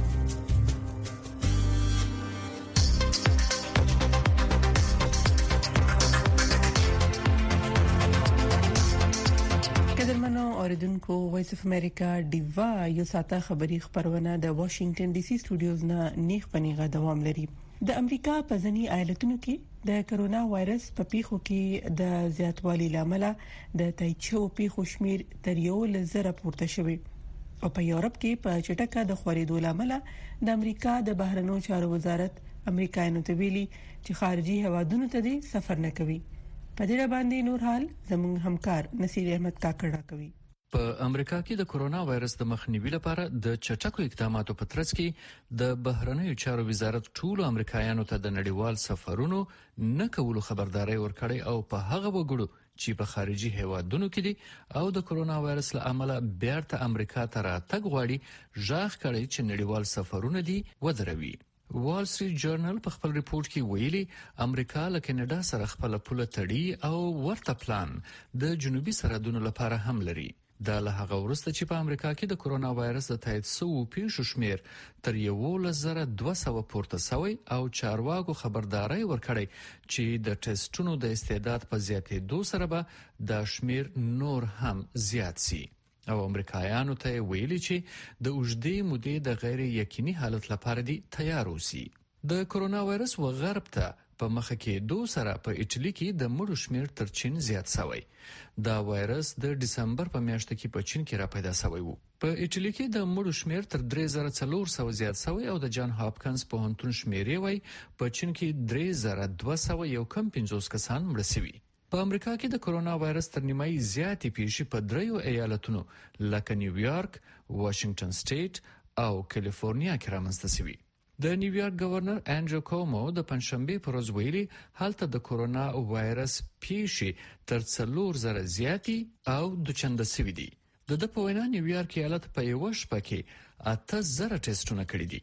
قدرمنو اوریدونکو، وایس اف امریکا ډیوه یو ساته خبری خبرونه د واشنگټن ډي سي سټوډیوز نه نیغ پنیغه دوام لري. د امریکا په ځینی ایالتونو کې د کرونا وایرس په پیښو کې د زیاتوالي لامل د تایچو پیښو شمیر تر یو لزر پورته شوی او په یورپ کې په چټکه د خورېدو لامل د امریکا د بهرنیو چارو وزارت امریکایانو ته ویلي چې خارجي هوادونو ته سفر نه کوي. په دې باندې نور حال زموږ همکار نصیر احمد کاکړ راکوي. په امریکا کې د کورونا وایرس د مخنیوي لپاره د چټکو اقداماتو په ترڅ کې د بهرنیو چارو وزارت ټولو امریکایانو ته د نړیوال سفرونو نه کولو خبرداري ورکړې او په هغه وګړو چې په خارجي هیوادونو کې دي او د کورونا وایرس له امله بیرته امریکا ته راتګ غواړي ژغ کړي چې نړیوال سفرونه دي ودروي. وال سټریټ جورنال په خپل ریپورت کې ویلي امریکا له کینیډا سره خپل پوله تړي او ورته پلان د جنوبي سرحدونو لپاره هم لري. دا له هغه وروسته چې په امریکا کې د کورونا وایرس د تایید شویو پیښو شمیر تر یو زر دوه سوه پورته شوی او چارواکو خبرداري ورکړی چې د ټیسټونو د استعداد په زیاتېدو سره به د شمیر نور هم زیات شي او امریکایانو ته ویلي چې د اوږدې مودې د غیر یقیني حالت لپاره دي تیار اوسي. د کورونا وایرس و غرب ته په مخه کې دو سره په ایټالیا کې د مړو شمیر تر چین زیات شوی. دا وایرس د دسمبر په میاشت کې په چین کې را پیدا شوی وو. په ایټالیا کې د مړو شمیر تر درې زره څلور سوه زیات شوی او د جان هاپکنز پوهنتون شمیر یې وای په چین کې درې زره دوه سوه یو کم پنځوس کسان مړ شوي. په امریکا کې د کورونا وایرس تر نیمایي زیاتې پیښې په دریو ایالتونو لکه نیویارک، واشنگټن سټیټ او کالیفورنیا کې رامنځته شوي. د نیویارک گورنر انډریو کومو د پنځشنبه پر ورځ ویلي هلته د کورونا وایرس پیښې تر څلور زره زیاتې او د چنده شوي دي. د د په وینا نیویارک ایالت په یو شپه کې اته زره ټیسټونه کړي دي.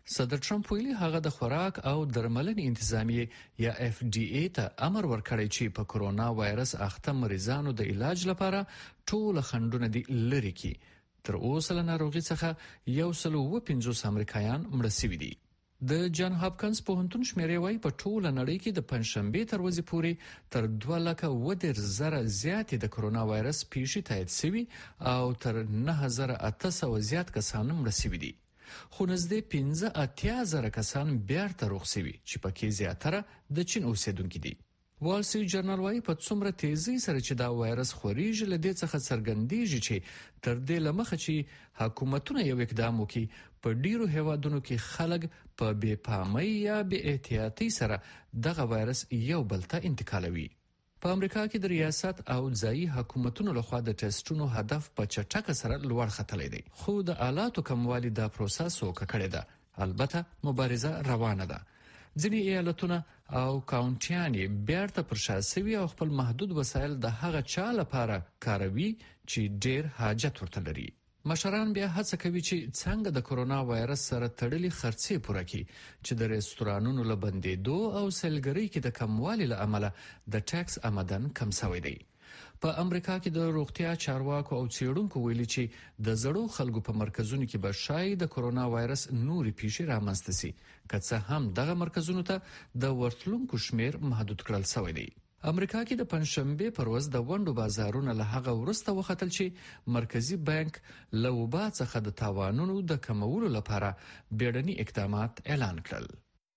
صدر ټرمپ ویلي هغه د خوراک او درملنې انتظامیه یا اف ډي ای ته امر ورکړی چې په کورونا وایرس اخته مریضانو د علاج لپاره ټول خندونه دي لري کی تر اوسه له ناروغي څخه یو سل او پنځوس امریکایان مړ شوي دي. د جان هاپکنز پوهنتون شمیرې وايي په ټوله نړۍ کې د پنځشنبه تر ورځې پورې تر دوه لکه و ډیر زره زیاتې د کورونا وایرس پیښې تایید شوي او تر نه هزار اته سوه زیات کسان مړ شوي دي. خو نږدې پنځه اتیا زره کسان بیرته روغ شوي چې پکې زیاتره د چین اوسیدونکي دي. وال سټریټ جرنال وايي په څومره تیزی سره چې دا وایرس خوريږي له دې څخه څرګندېږي چې تر دې لمخه چې حکومتونه یو اقدام وکړي په ډیرو هیوادونو کې خلک په بې پامۍ یا بې احتیاطۍ سره دغه وایرس یو بل ته انتقالوي. په امریکا کې د ریاست او ځایي حکومتونو لخوا د ټیسټونو هدف په چټکه سره لوړ ختلې دی خو د آلاتو کموالی دا پروسه سوکه کړې ده. البته مبارزه روانه ده. ځینې ایالتونه او کاونټیانې بیرته پر شا سوي او خپل محدود وسایل د هغه چا لپاره کاروي چې ډیر حاجت ورته لري. مشران بیا هڅه کوي چې څنګه د کورونا وایرس سره تړلي خرڅې پوره کړي چې د رستورانونو له بندېدو او سیلګرۍ کې د کموالي له امله د ټیکس آمدن کم شوی دی. په امریکا کې د روغتیا چارواکو او څېړونکو ویلي چې د زړو خلکو په مرکزونو کې به شاید د کورونا وایرس نوري پیښې رامنځته شي که څه هم دغه مرکزونو ته د ورتلونکو شمیر محدود کړل شوی دی. امریکا کې د پنځشنبه پر ورځ د ونډو بازارونه له هغه وروسته وختل چې مرکزی بانک له وبا څخه د تاوانونو د کمولو لپاره بیړني اقدامات اعلان کړل.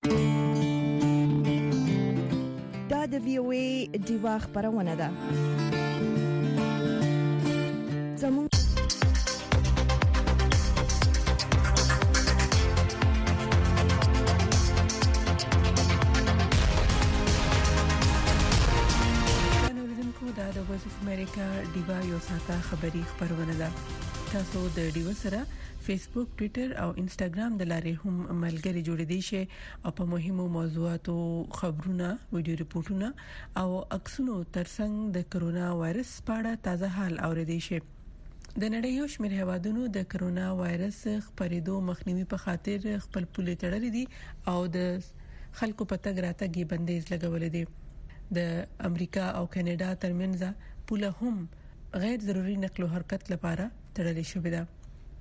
دا د وی او ای دیوا خبرونه ده. زموږ د وایس اف امریکا دیوا یو ساته خبری خبرونه ده. تاسو د دیوا سره فیسبوک، ټوئیټر او انسټاګرام د لارې هم ملګری جوړې دي شي او په مهمو موضوعاتو خبرونه، ویډیو ریپورتونه او عکسونو ترڅنګ د کرونا وایرس په اړه تازه حال اوریدي شي. د نړۍ یو شمېر هیوادونو د کرونا وایرس خپرېدو مخنیوي په خاطر خپل پولې تړلې دي او د خلکو په تګ راتګ بندیز لګولې دي. د امریکا او کاناډا ترمنځ پوله هم غیر ضروري نقل او حرکت لپاره تړلې شوې ده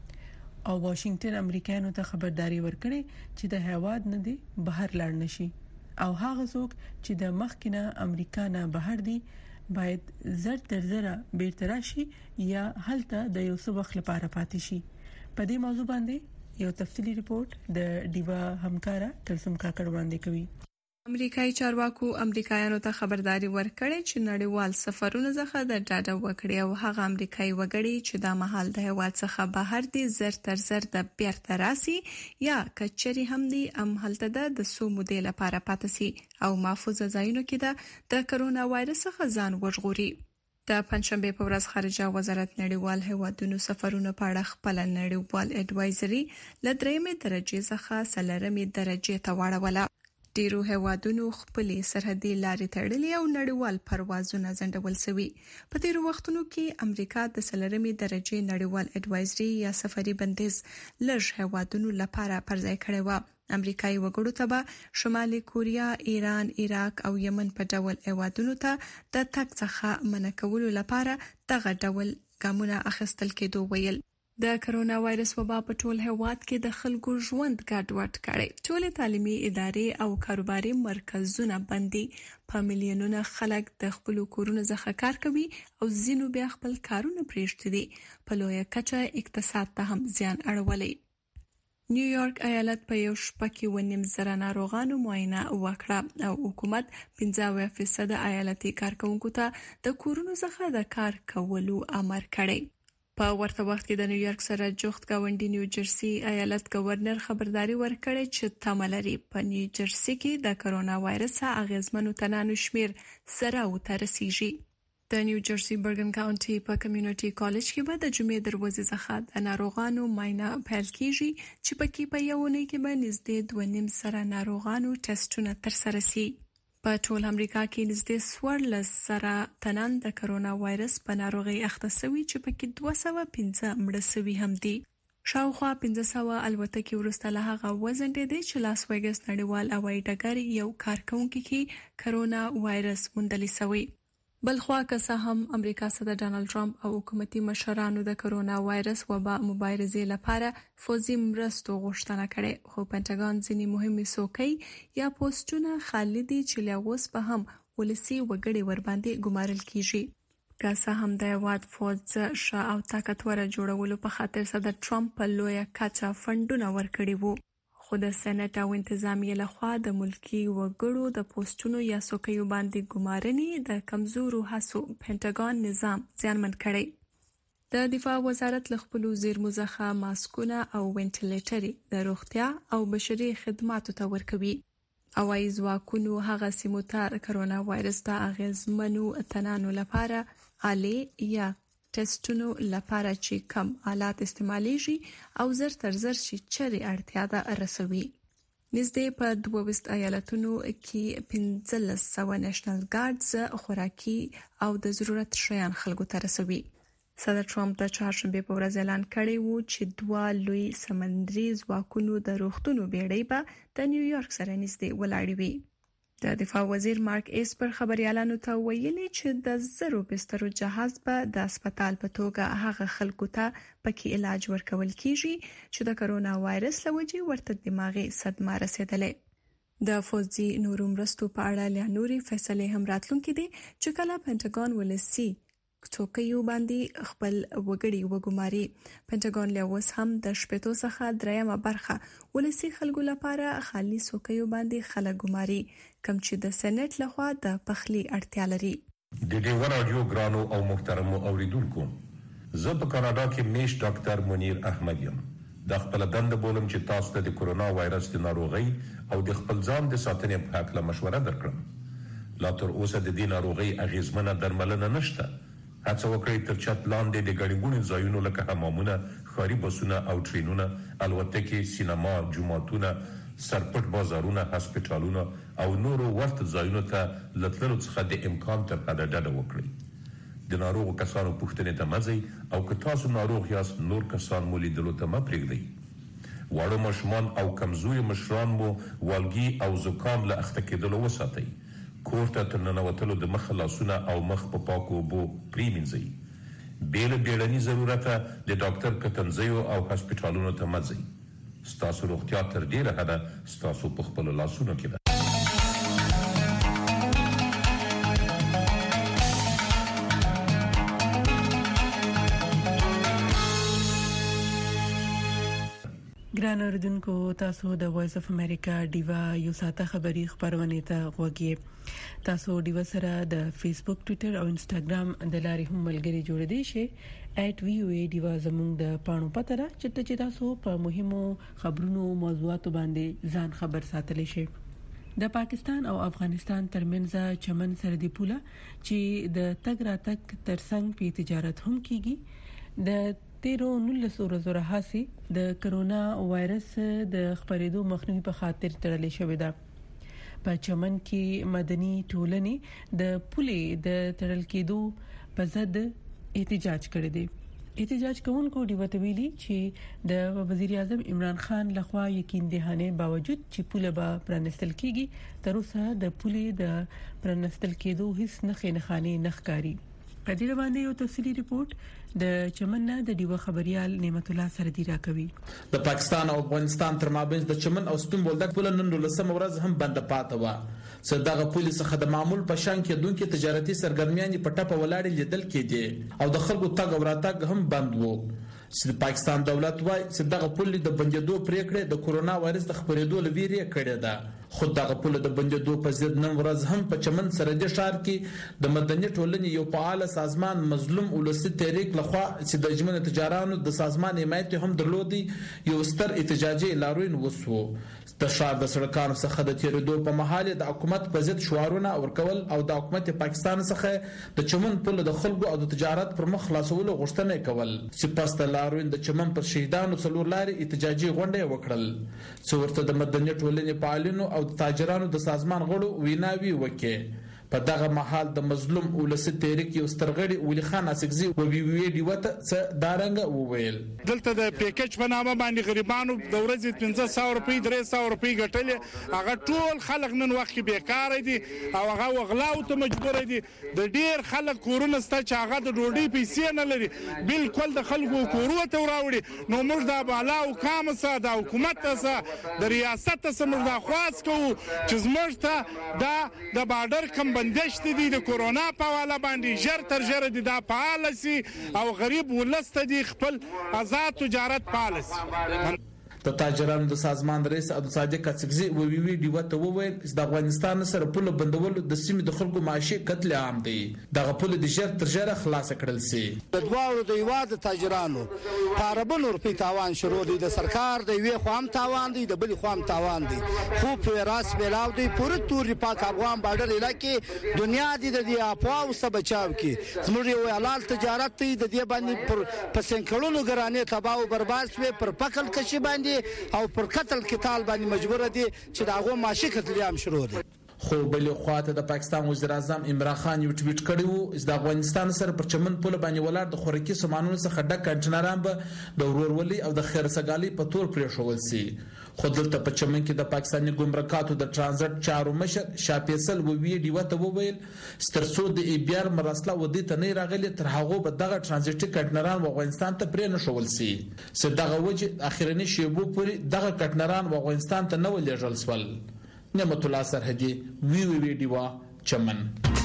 او واشنگټن امریکایانو ته خبرداري ورکړې چې د هیواد نه دی بهر لاړ نشي او هغه څوک چې د مخکنه امریکا نه بهر دي باید زر تر زر بیرته راشي یا هلته د یو څه وخت لپاره پاتې شي. په دې موضوع باندې یو تفصیلی ریپورت د دیوا همکارا تلسم کاکړ وړاندې کوي. امریکایي چارواکو امریکایانو ته خبرداري ورکړې چې نړیوال سفرونه څخه د ډاډه وکړي او هغه امریکایي وګړي چې د محل د هیواد څخه بهر دي زر تر زر د بیرته راسي یا کچري هم دي ام هلته د سو مودې لپاره پاتې سي او محفوظ ځایونو کې د کرونا وایرس څخه ځان وژغوري. د پنځشنبه په ورځ خارجه وزارت نړیوال هیوادونو سفرونه په اړه خپل نړیوال اډوایزري ل درېمې درجه څخه څلورمې درجه ته واړوله. ډیرو هیوادونو خپل سرحدي لارې تړلې او نړیوال پروازونه ځنډول شوي. په تیرو وختونو کې امریکا د څلورمې درجه نړیوال اډوایزري یا سفري بندیز لږ هیوادونو لپاره پرځای کړی و. امریکایي وګړو ته به شمالي کوریا، ایران، عراق او یمن په ډول هیوادونو ته د تګ څخه منع کولو لپاره دغه ډول ګامونه اخیستل کېدو ویل. د کرونا وایرس وبا په ټول هیواد کې د خلکو ژوند ګډوډ کړي. ټول تعلیمي ادارې او کاروباري مرکزونه بندي. په میلیونونو خلک د خپل کورونو څخه کار کوي او ځینو بیا خپل کارونه پریږدي دي. په لویه کچه اقتصاد ته هم زیان اړولی. نیویارک ایالت په یو شپه کې ونیم زره ناروغانو معاینه وکړه او حکومت پنځه اویا فیصد ایالتي کارکونکو ته د کورونو څخه د کار کولو امر کړی. په ورته وخت کې د نیویارک سره جوخت گاونډي نیوجرسي ایالت گورنر خبرداري ورکړې چې تمه لري په نیوجرسي کې د کرونا وایرس اغیزمنو تنانو شمیر سره وترسيږي. د نیوجرسي برګن کاونټي په کمیونټي کالج کې به د جمعې دروازې څخه د ناروغانو معاینه پیل کیږي چې پکې په یو نه کې به نږدې دوه نیم سره ناروغانو ټیسټونه ترسره شي. په ټول امریکا کې نږدې څوارلس زره تنان د کرونا وایرس په ناروغي اخته شوي چې پکې دوه سوه پنځه مړه شوي هم دي. شاوخوا پنځه سوه الوتکې وروسته له هغه وځنډېدې چې لاس ویګس نړیوال هوایي ډګر یو کارکونکي کې کرونا وایرس موندل شوی. بلخوا که څه هم امریکا صدر ډانلډ ټرمپ او حکومتي مشرانو د کرونا وایرس وبا مبارزې لپاره فوزي مرستو غوښتنه کړې، خو پنټاګان ځینې مهمې څوکۍ یا پوسټونه خالي دي چې لا اوس به هم ولسي وګړي ورباندې ګمارل کیږي. که څه هم د هیواد فوج ښه او طاقتوره جوړولو په خاطر صدر ټرمپ په لویه کچه فنډونه ورکړي وو، خو د سېنات او انتظامیې لخوا د ملکي وګړو د پوسټونو یا څوکیو باندې ګمارنې د کمزورو هڅو پنټاګان نظام زیانمن کړی. د دفاع وزارت له خپلو زیرمو څخه ماسکونه او وینټیلیټرې د روغتیا او بشري خدماتو ته ورکوي. هوایي ځواکونو هغه سیمو ته کرونا وایرس د اغېزمنو تنانو لپاره آلې یا ټسټونو لپاره چې کم آلات استعمالیږي او زر تر زر چې چرې اړتیا ده رسوي. نږدې په دوه ویشت ایالتونو کې پنځلس سوه نېشنل ګارډز خوراکي او د ضرورت شیان خلکو ته رسوي. صدر ټرمپ د چهارشنبې په ورځ اعلان کړی و چې دوه لوی سمندري ځواکونو د روغتونو بیړۍ به د نیویارک سره نږدې ولاړې وي. د دفاع وزیر مارک ایسپر خبريالانو ته ویلي چې د زرو بسترو جهاز به د هسپتال په توګه هغه خلکو ته پکې علاج ورکول کیږي چې د کرونا وایرس له وجې ورته دماغي صدمه رسیدلې. د فوزي نورو مرستو په اړه لا نوري فیصلې هم راتلونکي دي چې کله پنټاګان ولسی څوکیو باندې خپل وګړي وګماري. پنټاګان له اوس هم د شپږو څخه دریمه برخه ولسی خلکو لپاره خالي څوکیو باندې خلک ګماري، کوم چې د سېنات لخوا د پخلي اړتیا لري. د ډیو رادیو ګرانو او محترمو اوریدونکو، زه په کاناډا کې میش ډاکټر منیر احمد یم. د خپل دند بولم چې تاسو ته د کرونا وایرس د ناروغي او د خپل ځان د ساتنې په اړه مشوره درکړم. لا تر اوسه د دې ناروغي اغیزمنه درملنه نشته. هڅه وکړئ تر چت لاندې د ګڼګونو ځایونو لکه حمامونه، ښاري بسونه او ټرینونه، الوتکې، سینما، جوماتونه، سرپټ بازارونه، هسپتالونه او نورو ورته ځایونو ته له تللو څخه د امکان تر حده ډډه وکړئ. د ناروغو کسانو پوښتنې ته مه ځئ او که تاسو ناروغ یاست نور کسان مو لیدلو ته مه پرېږدئ. واړه ماشومان او کمزوري مشران مو والګي او زکام له اخته کېدلو وساتئ. کور ته تر ننوتلو د مخ لاسونه او مخ په پاکو اوبو پریمنځئ. بې له بیړني ضرورته د ډاکټر کتنځیو او هسپتالونو ته مه ځئ. ستاسو روغتیا تر ډیره حده ستاسو په خپلو لاسونو کې ده. ګران اوریدونکو، تاسو د وایس اف امریکا ډیوا یو ساته خبری خبرونه ته غوږی. تاسو ډیوا سره د فیسبوک، ټوئیټر او انسټاګرام د لارې هم ملګری جوړ دی شي ایٹ وی او ای ډیوا زموږ د پاڼو پته را چې تاسو په مهمو خبرونو موضوعاتو باندې ځان خبر ساتلی شي. د پاکستان او افغانستان ترمنځ چمن سرحدي پوله چې د تګ راتګ ترڅنګ په تجارت هم کیږي د تیرو نولس ورځو راهیسې د کرونا وایرس د خپرېدو مخنیوي په خاطر تړلې شوې ده. په چمن کې مدني ټولنې د پولې د تړل کېدو په ضد احتجاج کړی دی. احتجاج کوونکو د وټویلي چې د وزیر اعظم عمران خان لخوا یقین دهانه باوجود چې پوله به پرانستل کیږي تر اوسه د پولې د پرانستل کېدو هیڅ نښې نښانې نخکاری. په دې باندې یو تفصیلی ریپورت د چمن نه د دیو خبريال نعمت الله سردي راکوي. د پاکستان او افغانستان تر مابین د چمن او سپین بولدک پوله نن ولسمه ورځ هم بند پاتې و. صدغه پولیس څخه د معمول په شان کې دونکو تجارتي سرګرمیان په ټاپه ولاړ لیدل کېدي او د خلکو تګ او راتګ هم بند وو. چې پاکستان دولت وايي چې دغه پوله د بندیدو پریکړه د کورونا وایرس د خبرېدو لویری کړې ده. خود دغه پوله د بندیدو په ضد نن ورځ هم په چمن سرحدي ښار کې د مدني ټولنې یو فعال سازمان مظلوم ولسی تحریک لخوا چې د جمن تجارانو د سازمان حمایت هم درلودي یو ستر احتجاجي لاروین وسو. د شهر د سړکانو څخه د تیرېدو په محل د حکومت په ضد شعارونه ورکول او د حکومت پاکستان څخه د چمن پوله د خلکو او د تجارت پر مخ خلاصولو غوښتنه کول. چې پس د لاروین د چمن پر شهیدانو څلور لارې احتجاجي غونډه وکړل چې ورته د مدني ټولنې فعالینو او د تاجرانو د سازمان غړو ویناوي وکړي. په دغه محل د مظلوم ولسی تحریک یو سترغړي ولی خان اسکزي او وی وی ډی وته څه دارنګ وویل دلته د پیکج په نامه باندې غریبانو د ورځې پنځه سوه روپۍ درې سوه روپۍ ګټلې هغه ټول خلک نن وخت کې بیکاره دي او هغه وغلاو ته مجبور دي د ډیر خلک کورونه ستا چې هغه د ډوډۍ پیسې نه لري بالکل د خلکو کورو ته وراوړي نو موږ د بالا او کام سره د حکومت سره د ریاست سره موږ د خواست کوو چې زموږ ته دا د بارډر کم بندش دي د کورونا په حواله باندې ژر تر ژره دي دا فعال سي او غریب ولست دي خپل آزاد تجارت فعال سي د تاجرانو د سازمان رئیس عبدالصادق اڅکزي و وی وی ډی وته وویل چې د افغانستان سره پوله بندول د سیمې د خلکو معاشي قتل عام دی دغه پوله د ژر تر ژره خلاص کړل سي د دواړو د یواد تاجرانو پاربن روپی تاوان شروع دی د سرکار د وی خوام تاوان دی د بل خوام تاوان دی خو په راس ملاو دی پوره تور پاک افغان بارډر علاقې دنیا دی د دې اپاو سره بچاو کی زموږ یو حلال تجارت دی د دې باندې پر پسنکړونو ګرانې تباہ او برباد شوی پر پکل کشي باندې او پر قتل قتال باندې مجبور دي چې داغه ماشي قتل عام شروع دي خو بل خواته د پاکستان وزیر اعظم عمران خان یو ټویټ کړی وو چې د افغانستان سره پر چمن پوله باندې ولر د خوراکي سامانونو څخه ډک کنټینران به د ورورولي او د خیرسګالي په تور پرې شوول سي خو دلته په چمن کې د پاکستاني ګمرکاتو د ترانزیت چارو مشر شاپیسل و وی ډی وته وویل سترسو د ای بی ار مراسله و دي ته نه راغلي تر هغه به دغه ترانزیت کنټینران و افغانستان ته پرې نه شوول سي چې دغه وجه اخیرنی شیبو پوری دغه کنټینران و افغانستان ته نه ولېږل سول نعمت الله سرحدي وی وی وی دیوا چمن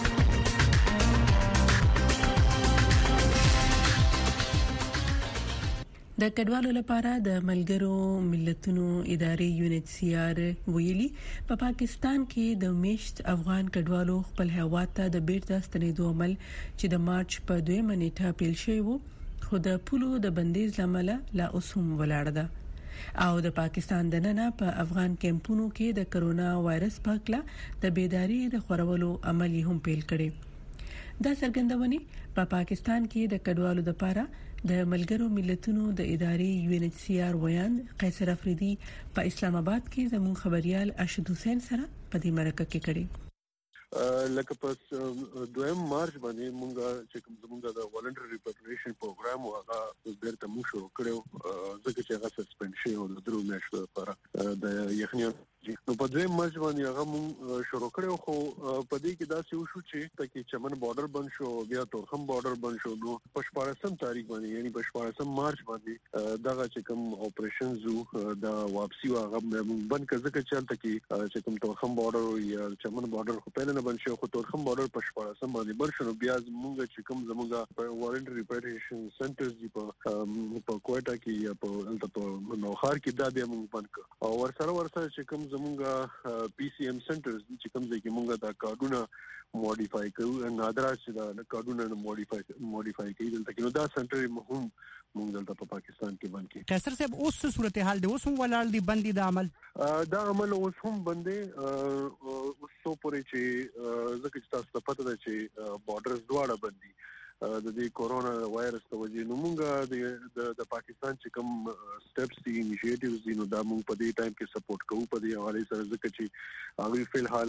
د کډوالو لپاره د ملګرو ملتونو ادارې یو ان ایچ سی آر ویلي په پاکستان کې د میشت افغان کډوالو خپل هیواد ته د بیرته ستنېدو عمل چې د مارچ په دویمه نیټه پیل شوی و خو د پولو د بندیز لامل لا اوسم ولاړ ده او د پاکستان د ننه په افغان کیمپونو کې د کرونا وایرس په اړه د بیداری د خورولو عمل هم پیل کړي دا څرګندونې په پا پاکستان کې د کډوالو لپاره د ملګرو ملتونو د ادارې یو ان ایچ سی آر ویان قیصر افریدي په اسلام آباد کې زموږ خبريال ارشد حسین سره په دې مرکه کې کړي لکه په دویم مارچ باندې مونږه چې کوم زمونږ د والنټری ریپاټریشن پروګرام هغه بیرته موږ شروع کړو ځکه چې هغه سسپند شوی و د درو میاشتو لپاره د یخنۍ نو په دویم مارچ باندې هغه موږ شروع کړو خو په دې کې دا څه وشو چې تکي چمن بارډر بند شو بیا تورخم بارډر بند شو نو په شپږم تاریخ باندې یعنی په شپږم مارچ باندې دغه چې کوم اپریشن زو د واپسی هغه موږ بند کړ ځکه چې تکي چې کوم تورخم بارډر یا چمن بارډر خو په نه بند شو خو تورخم بارډر په شپږم باندې بند شو بیا موږ چې کوم زموږه په والنټری ریپاټریشن سنټرز دی په په کوټا کې یا په نوخار کې دا بیا موږ بند کړ او ورسره ورسره چې کوم زمونږه پی سی ایم سنټرز چې کوم ځای کې مونږه دا کارډونه موډیفای کوو نادرا چې دا کارډونه موډیفای موډیفای کوي دلته کې نو دا سنټر مهم مونږ دلته په پاکستان کې باندې قیصر صاحب اوس صورتحال دی اوس هم ولال دی بندي د عمل دا عمل اوس هم بندي اوس سو پورې چې ځکه چې تاسو ته پته ده چې بارډرز دواړه بندي د دې کورونا وایرس په وجه نو موږ د د پاکستان چې کوم سټیپس دي انیشیټیوز دي نو دا موږ په دې ټایم کې سپورټ کوو په دې حواله سره ځکه چې هغه په الحال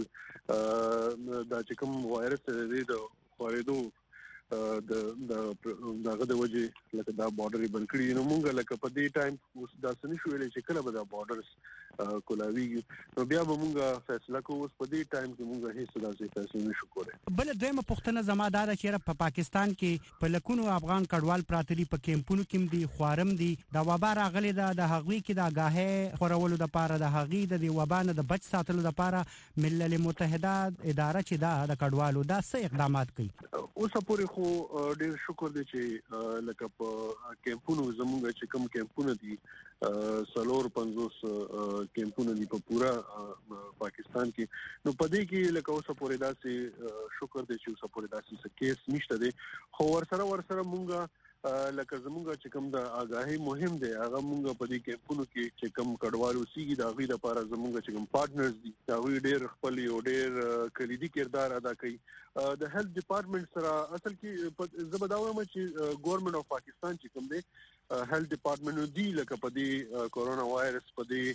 دا چې کوم وایرس دی د خورېدو د د دغه د وجه لکه دا بارډر بند کړی نو موږ لکه په دې ټایم اوس دا سن شو ویلې چې کله به دا بارډرز کولاوي نو بیا به موږ فیصله کوو اوس په دې ټایم کې موږ هیڅ داسې فیصله نشو کولای بل دویمه پښتنه زمادار چې په پاکستان کې په لکونو افغان کډوال پراتري په کیمپونو کې دي خوارم دي دا وبا راغلي دا د هغوی کې دا غاهه خورولو د پاره د هغوی د وبانه د بچ ساتلو د پاره ملل متحده اداره چې دا د کډوالو دا څه اقدامات کوي اوس پورې خو ډیر شکر دی چې لکه په کیمپونو زموږ چې کوم کیمپونه دي سلور پنځوس کیمپونه دي په پورا پاکستان کې نو په دې کې لکه اوس پورې داسې شکر دی چې اوس پورې داسې کیس نشته دی خو ورسره ورسره مونږه لکه زمونږ چې کوم د آگاهي مهم دی هغه مونږ په دې کیمپونو کې چې کوم کډوالو سیږي دا غوي د لپاره زمونږ چې کوم پارټنرز دي دا غوي ډېر خپل یو ډېر کلیدي کردار ادا کوي د هیلث ډپارټمنټ سره اصل کې زبداوم چې ګورنمنت اف پاکستان چې کوم دی هیلث ډپارټمنټ دی لکه په دې کورونا وایرس په دې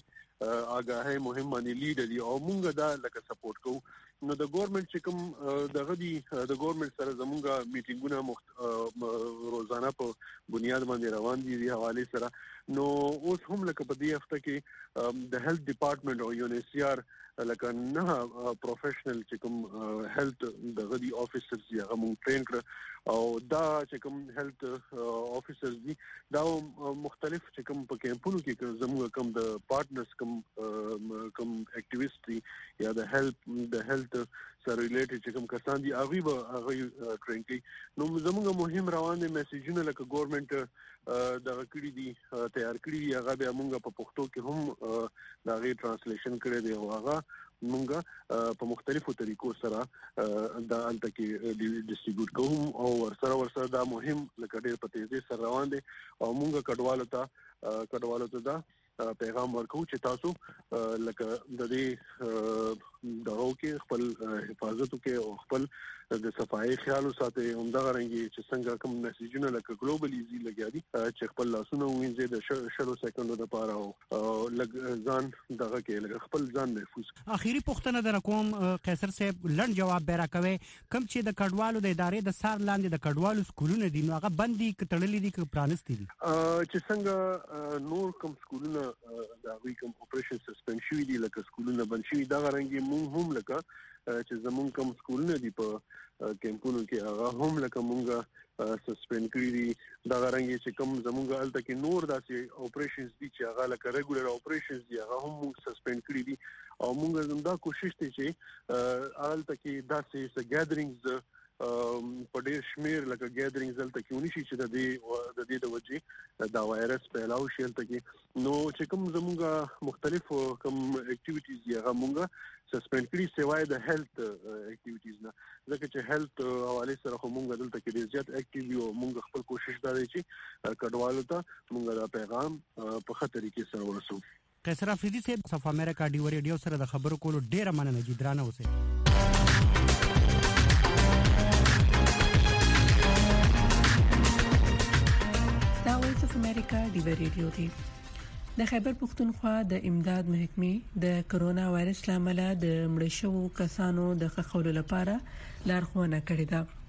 آگاهي مهم باندې لیډ دي او موږ دا لکه سپورټ کوو. نو د ګورنمنت چې کوم دغه دي د ګورنمنت سره زمونږه میټینګونه روزانه په بنیاد باندې روان دي د حواله سره. نو اوس هم لکه په دې هفته کې د هیلث ډپارټمنټ او یو ان ایس سی آر لکه نه پروفیشنل چې کوم هیلث دغه دي افیسرز دي هغه مونږ ټرین کړ او دا چې کوم هیلث افیسرز دي دا مختلف چې کوم په کیمپونو کې زموږ کوم د پارټنرز کوم کوم اکټیویسټ دي یا د هیلث د هیلث سره ریلیټډ چې کوم کسان دي هغه به هغه ټرین کوي. نو زموږ مهم روان دي میسیجونه لکه ګورنمنت دغه کړی دي تیار کړی دي هغه به موږ په پښتو کې هم دا غي ترانسلیشن کړی دی او هغه موږ په مختلفو طریقو سره دا الته کې ډیسټریبیوټ کوو او ورسره ورسره دا مهم لکه ډېر په تیزی سره روان دي او موږ کډوالو ته کډوالو ته دا پیغام ورکو چې تاسو لکه د دې دغه کې خپل حفاظت وکړئ او خپل د صفایي خیال وساتئ. همدغه رنګي چې څنګه کوم میسیجونه لکه ګلوبل ایزي لګیا دي چې خپل لاسونه وینځي د شلو سکندو لپاره او لګ ځان دغه کې لګ خپل ځان محفوظ. اخیری پوښتنه در کوم قیصر صاحب لړ جواب به راکوي کوم چې د کډوالو د ادارې د سار لاندې د کډوالو سکولونه دي نو هغه بندي کتړلې دي ک پرانستي دي چې څنګه نور کوم سکولونه دا وی کوم اپریشن سسپند شوی دي لکه سکولونه بند شوی دا غرانګي مونږ هم لکه چې زمونږ کوم سکولونه دي په کیمپونو کې هغه هم لکه مونږه سسپند کړی دي دا غرانګي چې کوم زمونږ الته کې نور داسې اپریشنز دي چې هغه لکه ریګولر اپریشنز دي هغه هم مونږ سسپند کړی دي او مونږ زموږ کوشش ته چې الته کې داسې ګیدرینګز په ډېر شمیر لکه ګیدرینګز دلته کې ونشي چې د دې د دې د وجې دا وایرس پیلاو شي دلته کې نو چې کوم زموږ مختلف کوم اکټیویټیز دي هغه مونږ سسپند کړي سوای د هیلث اکټیویټیز نه ځکه چې هیلث حواله سره مونږ دلته کې ډېر زیات اکټیو یو مونږ خپل کوشش دا دی چې کډوالو ته مونږ دا پیغام په ښه طریقې سره ورسو. قیصر افریدي صاحب صف امریکا ډي ریډیو سره د خبرو کولو ډېر مننه جدرانه اوسه. دا وایس اف امریکا دی ریډیو دی. د خیبر پختونخوا د امداد محکمې د کرونا وایرس لامل د مړ شوو کسانو د خخولو لپاره لارښوونه کړې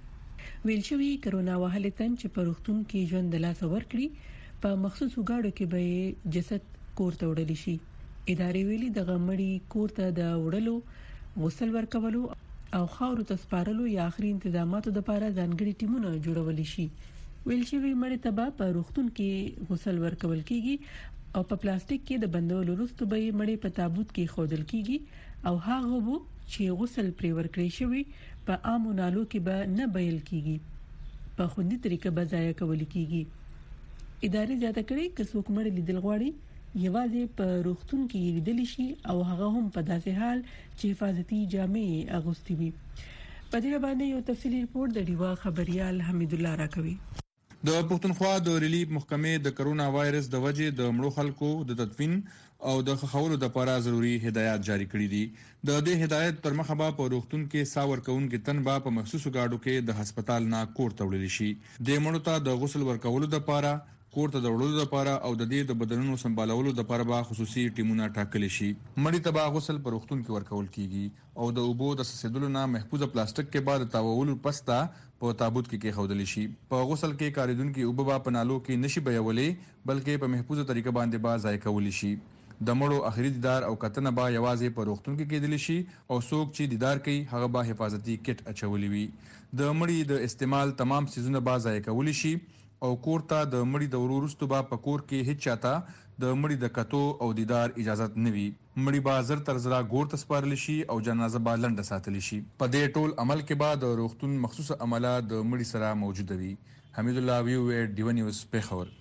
ده. ویل شوی کرونا وهلې تن چې په روغتون کې ژوند د لاس ور کړی په مخصوصو گاډو کې به جسد کور ته وړل شي. ادارې ویلي د غمړي کور ته د وړلو غسل ورکولو او خاورو ته سپارلو یا اخري تنظیماتو لپاره ځانګړي ټیمونه جوړول شي. ویل شوی مړ ته په روغتون کې غسل ورکول کیږي او په پلاستیک کې د بندولو وروسته به مړی په تابوت کې خودل کیږي او هغه وو چې غسل پرې ورکړی شوی په عامو نالو کې به نه بیل کیږي په خوندي طریقه به ځای کول کیږي. ادارې زیاته کړي چې څوک مړ لیدل غواړي یوازې په روغتون کې لیدل شي او هغه هم په داسې حال چې حفاظتي جامې اغوستي وي. په دې باندې یو تفصیلی ریپورت د ډیوا خبريال حمید الله راکوي. د پښتونخوا د ریلیف محکمې د کرونا وایرس د وجې د مړو خلکو د تدفین او د خخولو لپاره ضروری هدایت جاری کړي دي. د دې هدایت تر مخه به په روغتون کې ساور کونکو تن به په مخصوصو گاډو کې د هسپتال نه کور ته وړل شي. د مړو ته د غسل ورکولو لپاره کور ته د وړلو لپاره او د دې د بدنونو سمبالولو لپاره به خصوصي ټیمونه ټاکل شي. مړی ته به غسل په روغتون کې ورکول کیږي او د اوبو د سسیدلو نه محفوظه پلاستیک کې بعد تاوولو پستا په تابوت کې کې خودل شي. په غسل کې کاریدونکو اوبو په نالو کې نشي بیولې بلکې په محفوظه طریقه باندې با ځای کول شي. د مړو اخري دیدار او کتنه با یوازې په روغتون کې کېدل شي او څوک چې دیدار کوي هغه به حفاظتي کټ اچولي وي. د مړي د استعمال تمام سيزونه با ځای کول شي او کور ته د مړي د ورورستو با په کور کې هیڅ چاته د مړي د کتو او دیدار اجازه نه وي. مړي با زر تر زرا ګور ته سپارل شي او جنازه با لنډه ساتل شي. په دې ټول عمل کې بعد روغتون مخصوص عمله د مړي سره موجود وي. حمید الله ویو ډیو نیوز پیښور.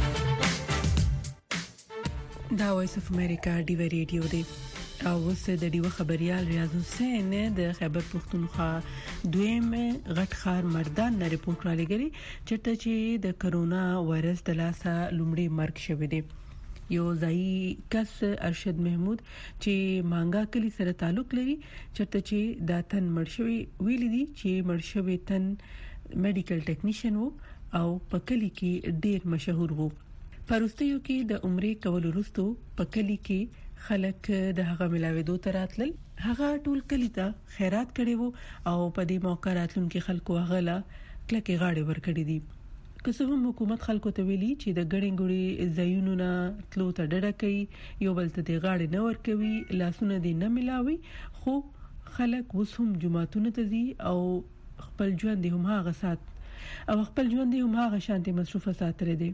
دا وایس اف امریکا ډی وی ریډیو دی او وسه د ډیو خبريال ریاض حسین د خیبر پختونخوا دویم غټ خار مردان نه ریپورت را لګري چې چې د کرونا وایرس د لاسه لومړی مرګ شوی دی. یو ځای کس ارشد محمود چې مانګا کلی سره تعلق لري چې چې دا تن مرشوي ویل دي چې مرشوي تن میډیکل ټیکنیشن وو او په کلی کې ډیر مشهور وو. پرستیو کې د عمرې کول وروسته په کلی کې خلک د هغه ملاويدو تراتل هغه ټول کلی ته خیرات کړي وو او په دې موقع راتلونکو خلکو هغه لا کلکې غاړي ور کړې دي. که څه هم حکومت خلکو ته ویلي چې د ګړې ګړې ځایونو نه تلو ته ډډه کوي یو بل ته د غاړې نه ور کوي لاسونه دې نه ملاوي خو خلک اوس هم جمعتون ته ځي او خپل ژوند هم هغه سات او خپل ژوند هم هغه شانتي مصروفه ساتره دي.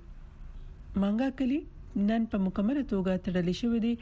مانګه کلی نن په مکمله توګه تړل شوې دي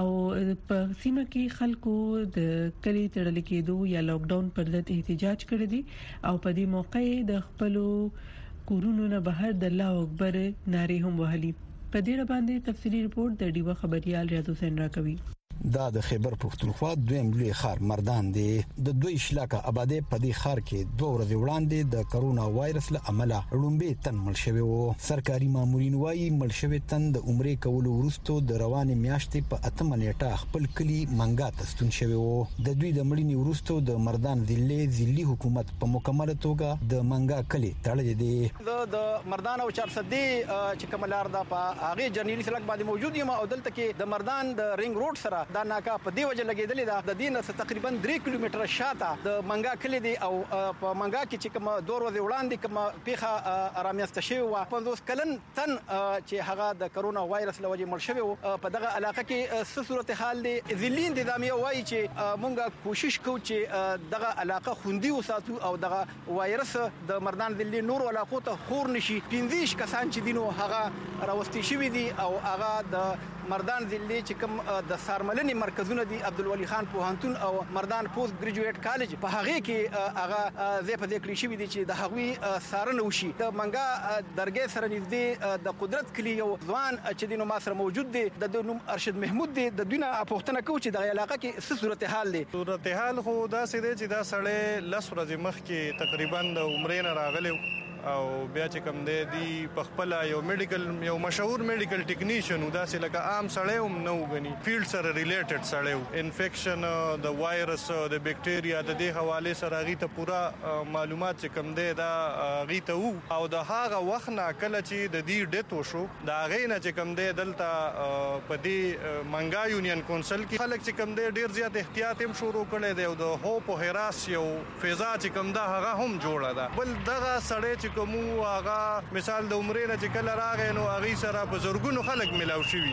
او په سیمه کې خلکو د کلی تړل کېدو یا لاک ډاون پر ضد احتجاج کړی دي او په دې موقع د خپل کورونو نه بهر د الله اکبر نارې هم وهلي. په دې باندې تفصیلی ریپورت د ډیوا خبريال ریاض حسین راکوي. دا د خیبر پختونخوا دویم لوی خار مردان دی. د دوی شلاکه آباده په دې خار کې دوه ورځې وړاندې د کرونا وایرس له امله لومبي تن مړ شوی وو. سرکاري مامورین وايي مړ شوی تن د عمرې کولو وروسته د روانې میاشتې په اتمه نیټه خپل کلی منګا ته ستون شوی وو. د دوی د مړینې وروسته د مردان ضلع ضلعي حکومت په مکمله توګه د منګا کلی تړلې دي. د مردان او چارسدي چې کوملار دا په هغه جرنیلی سړک باندې موجود یم او دلته کې د مردان د رینګ روډ سره دا ناکا په دی وجه لګیدلې ده. د دین څخه تقریبا درې کیلومتره شاته د منګا کلی دی او په منګا کې چې کوم دور ورځې وړاندې کوم پیخه رامیسته شوی و پنځوس کلن تن چې هغه د کرونا وایرس لوجه مړ شوی و. په دغه علاقه کې څه صورتحال دی ذلی انتظامیه وایي چې مونږه کوشش کوو چې دغه علاقه خوندي وساتو او دغه وایرس د مردان ذلی نور علاقو ته خور نشي. پنځه کسان چې دینو هغه راوستي شوی دي او هغه د مردان ذلی چې کوم د سارملنې مرکزونه دي عبدالولي خان پوهنتون او مردان پوسټ ګریجویټ کالج په هغه کې هغه زه په دې کلی شوی دي چې د هغوی سارنه وشي. د منګا درګې سره نږدې د قدرت کلی یو ځوان چې دینو ما سره موجود دي د نوم ارشد محمود دي د دینه پوښتنه کوي چې د علاقه کې څه صورتحال دي. صورتحال خو دا سې دي چې دا سړی لس ورځې مخکې تقریبا د عمرې نه راغلی او بیا چې کوم دی دی په خپل یو میډیکل یو مشهور میډیکل ټیکنیشن دا چې لکه عام سړی هم نه وګني فیلډ سره ریلیټډ سړی انفیکشن د وایرس د بیکټیریا د دې حواله سره غي ته پورا معلومات چې کوم دی دا غي ته وو او د هغه وخت نه کله چې د دې ډیت وشو دا غي نه چې کوم دی دلته په دې منګا یونین کونسل کې خلک چې کوم دی ډیر زیات احتیاط هم شروع کړي دی او د هوپ او هراس یو فضا چې کوم دا هغه هم جوړه ده. بل دغه سړی کومو هغه مثال د عمرې نه چې کله راغی نو هغه سره بزرګونو خلک ملاو شوي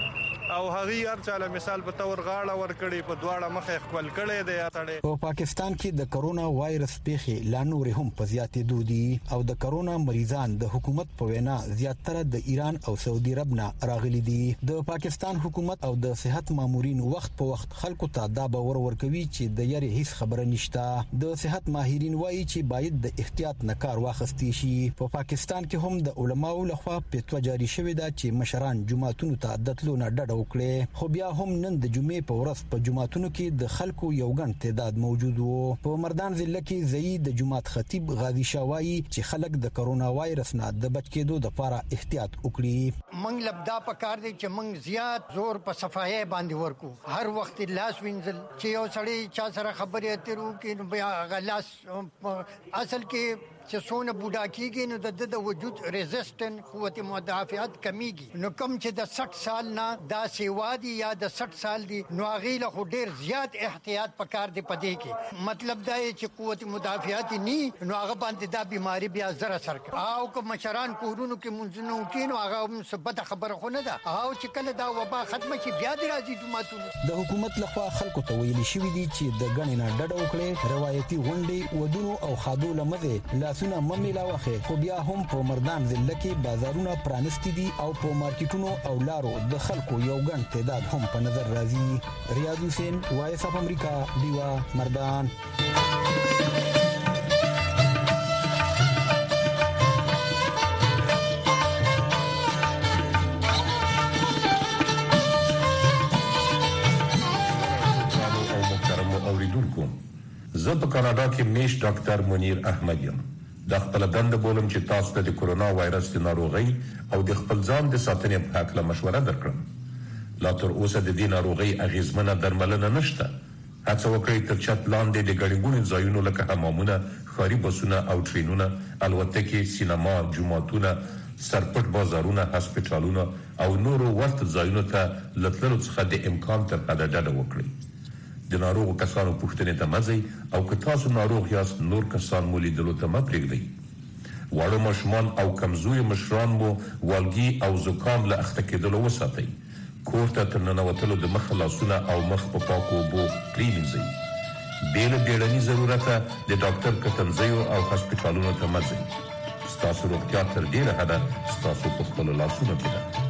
او هغه هر چاله مثال په تور غاړه ور کړی په دواړه مخه خپل کړي دی اټړې. په پاکستان کې د کرونا وایرس پیښې لا نور هم په زیاتې دودي او د کرونا مریضان د حکومت په وینا زیاتره د ایران او سعودي عرب نه راغلي دي. د پاکستان حکومت او د صحت مامورین وخت په وخت خلکو ته دا باور ورکوي چې د یاري هیڅ خبره نشته. د صحت ماهرین وایي چې باید د احتیاط نه کار واخیستي شي. په پاکستان کې هم د علماو لخوا فتوا جاری شوې ده چې مشران جمعتون ته د تلو نه ډډه وکړي. خو بیا هم نن د جمعې په ورځ په جمعتونو کې د خلکو یو ګڼ تعداد موجود وو. په مردان ضلع کې زئی د جمعات خطیب غازی شاوایی چې خلک د کرونا وایرس نه د بچ کېدو لپاره احتیاط وکړي. منګ لبدا پکار دي چې منګ زیات زور په صفایي باندې ورکو. هر وخت لاس وینځل چې یو سړی چا سره خبرې اترو کې نو بیا غلاس اصل کې چې څونه بوډا کیږي نو د د وجود ریزिस्टेंट قوت مدافعت کمیږي. نو کم چې د سठ سال نه دا سیوا دي یا د سठ سال دي نو هغه له ډیر زیات احتیاط پکار دی پدې کې. مطلب دا چې قوت مدافعت ني نو هغه باندې دا بیماری بیا زره سر او کوم مشران کورونو کې منځنو کې نو هغه ثبت خبره خو نه ده او چې کله دا وبا ختمه شي بیا د راځي جمعتون. د حکومت لخوا خلکو ته ویل شوی دي چې د غنې نه ډډه وکړي. روایتي غونډې ودونو او خادو لمزه لاسونه ممیلا واخه. خو بیا هم په مردان ضلع کې بازارونه پرانستی دي او په مارکیټونو او لارو د خلکو یو ګڼ تعداد هم په نظر راځي. ریاض حسین وایس اف امریکا دیوا مردان. زه په کاناډا کې میش ډاکټر منیر احمد یم. د خپل دند بولم چې تاسو ته د کرونا وایرس د ناروغي او د خپل ځان د ساتنې په اړه مشوره درکړم. لا تر اوسه د دې ناروغي اغیزمنه درملنه نشته. هڅه وکړئ تر چت لاندې د ګډوډو ځایونو لکه حمامونه ښاري بسونه او ټرینونه، الوتکې، سینما، جوماتونه، سرپټ بازارونه، هسپتالونه او نورو ورته ځایونو ته له تللو څخه د امکان تر حده ډډه وکړئ. د ناروغو کسانو پوښتنې ته مه ځئ او که تاسو ناروغ یاست نور کسان مو لیدلو ته مه پرېږدئ. واړه ماشومان او کمزوري مشران مو والګي او زکام له اخته کېدلو وساتئ. کور ته تر ننوتلو د مخ لاسونه او مخ په پاکو اوبو پرېمنځئ. بې له بیړني ضرورته د ډاکټر کتنځیو او هسپتالونو ته مه ځئ. ستاسو روغتیا تر ډېره حده ستاسو په خپلو لاسونو کې ده.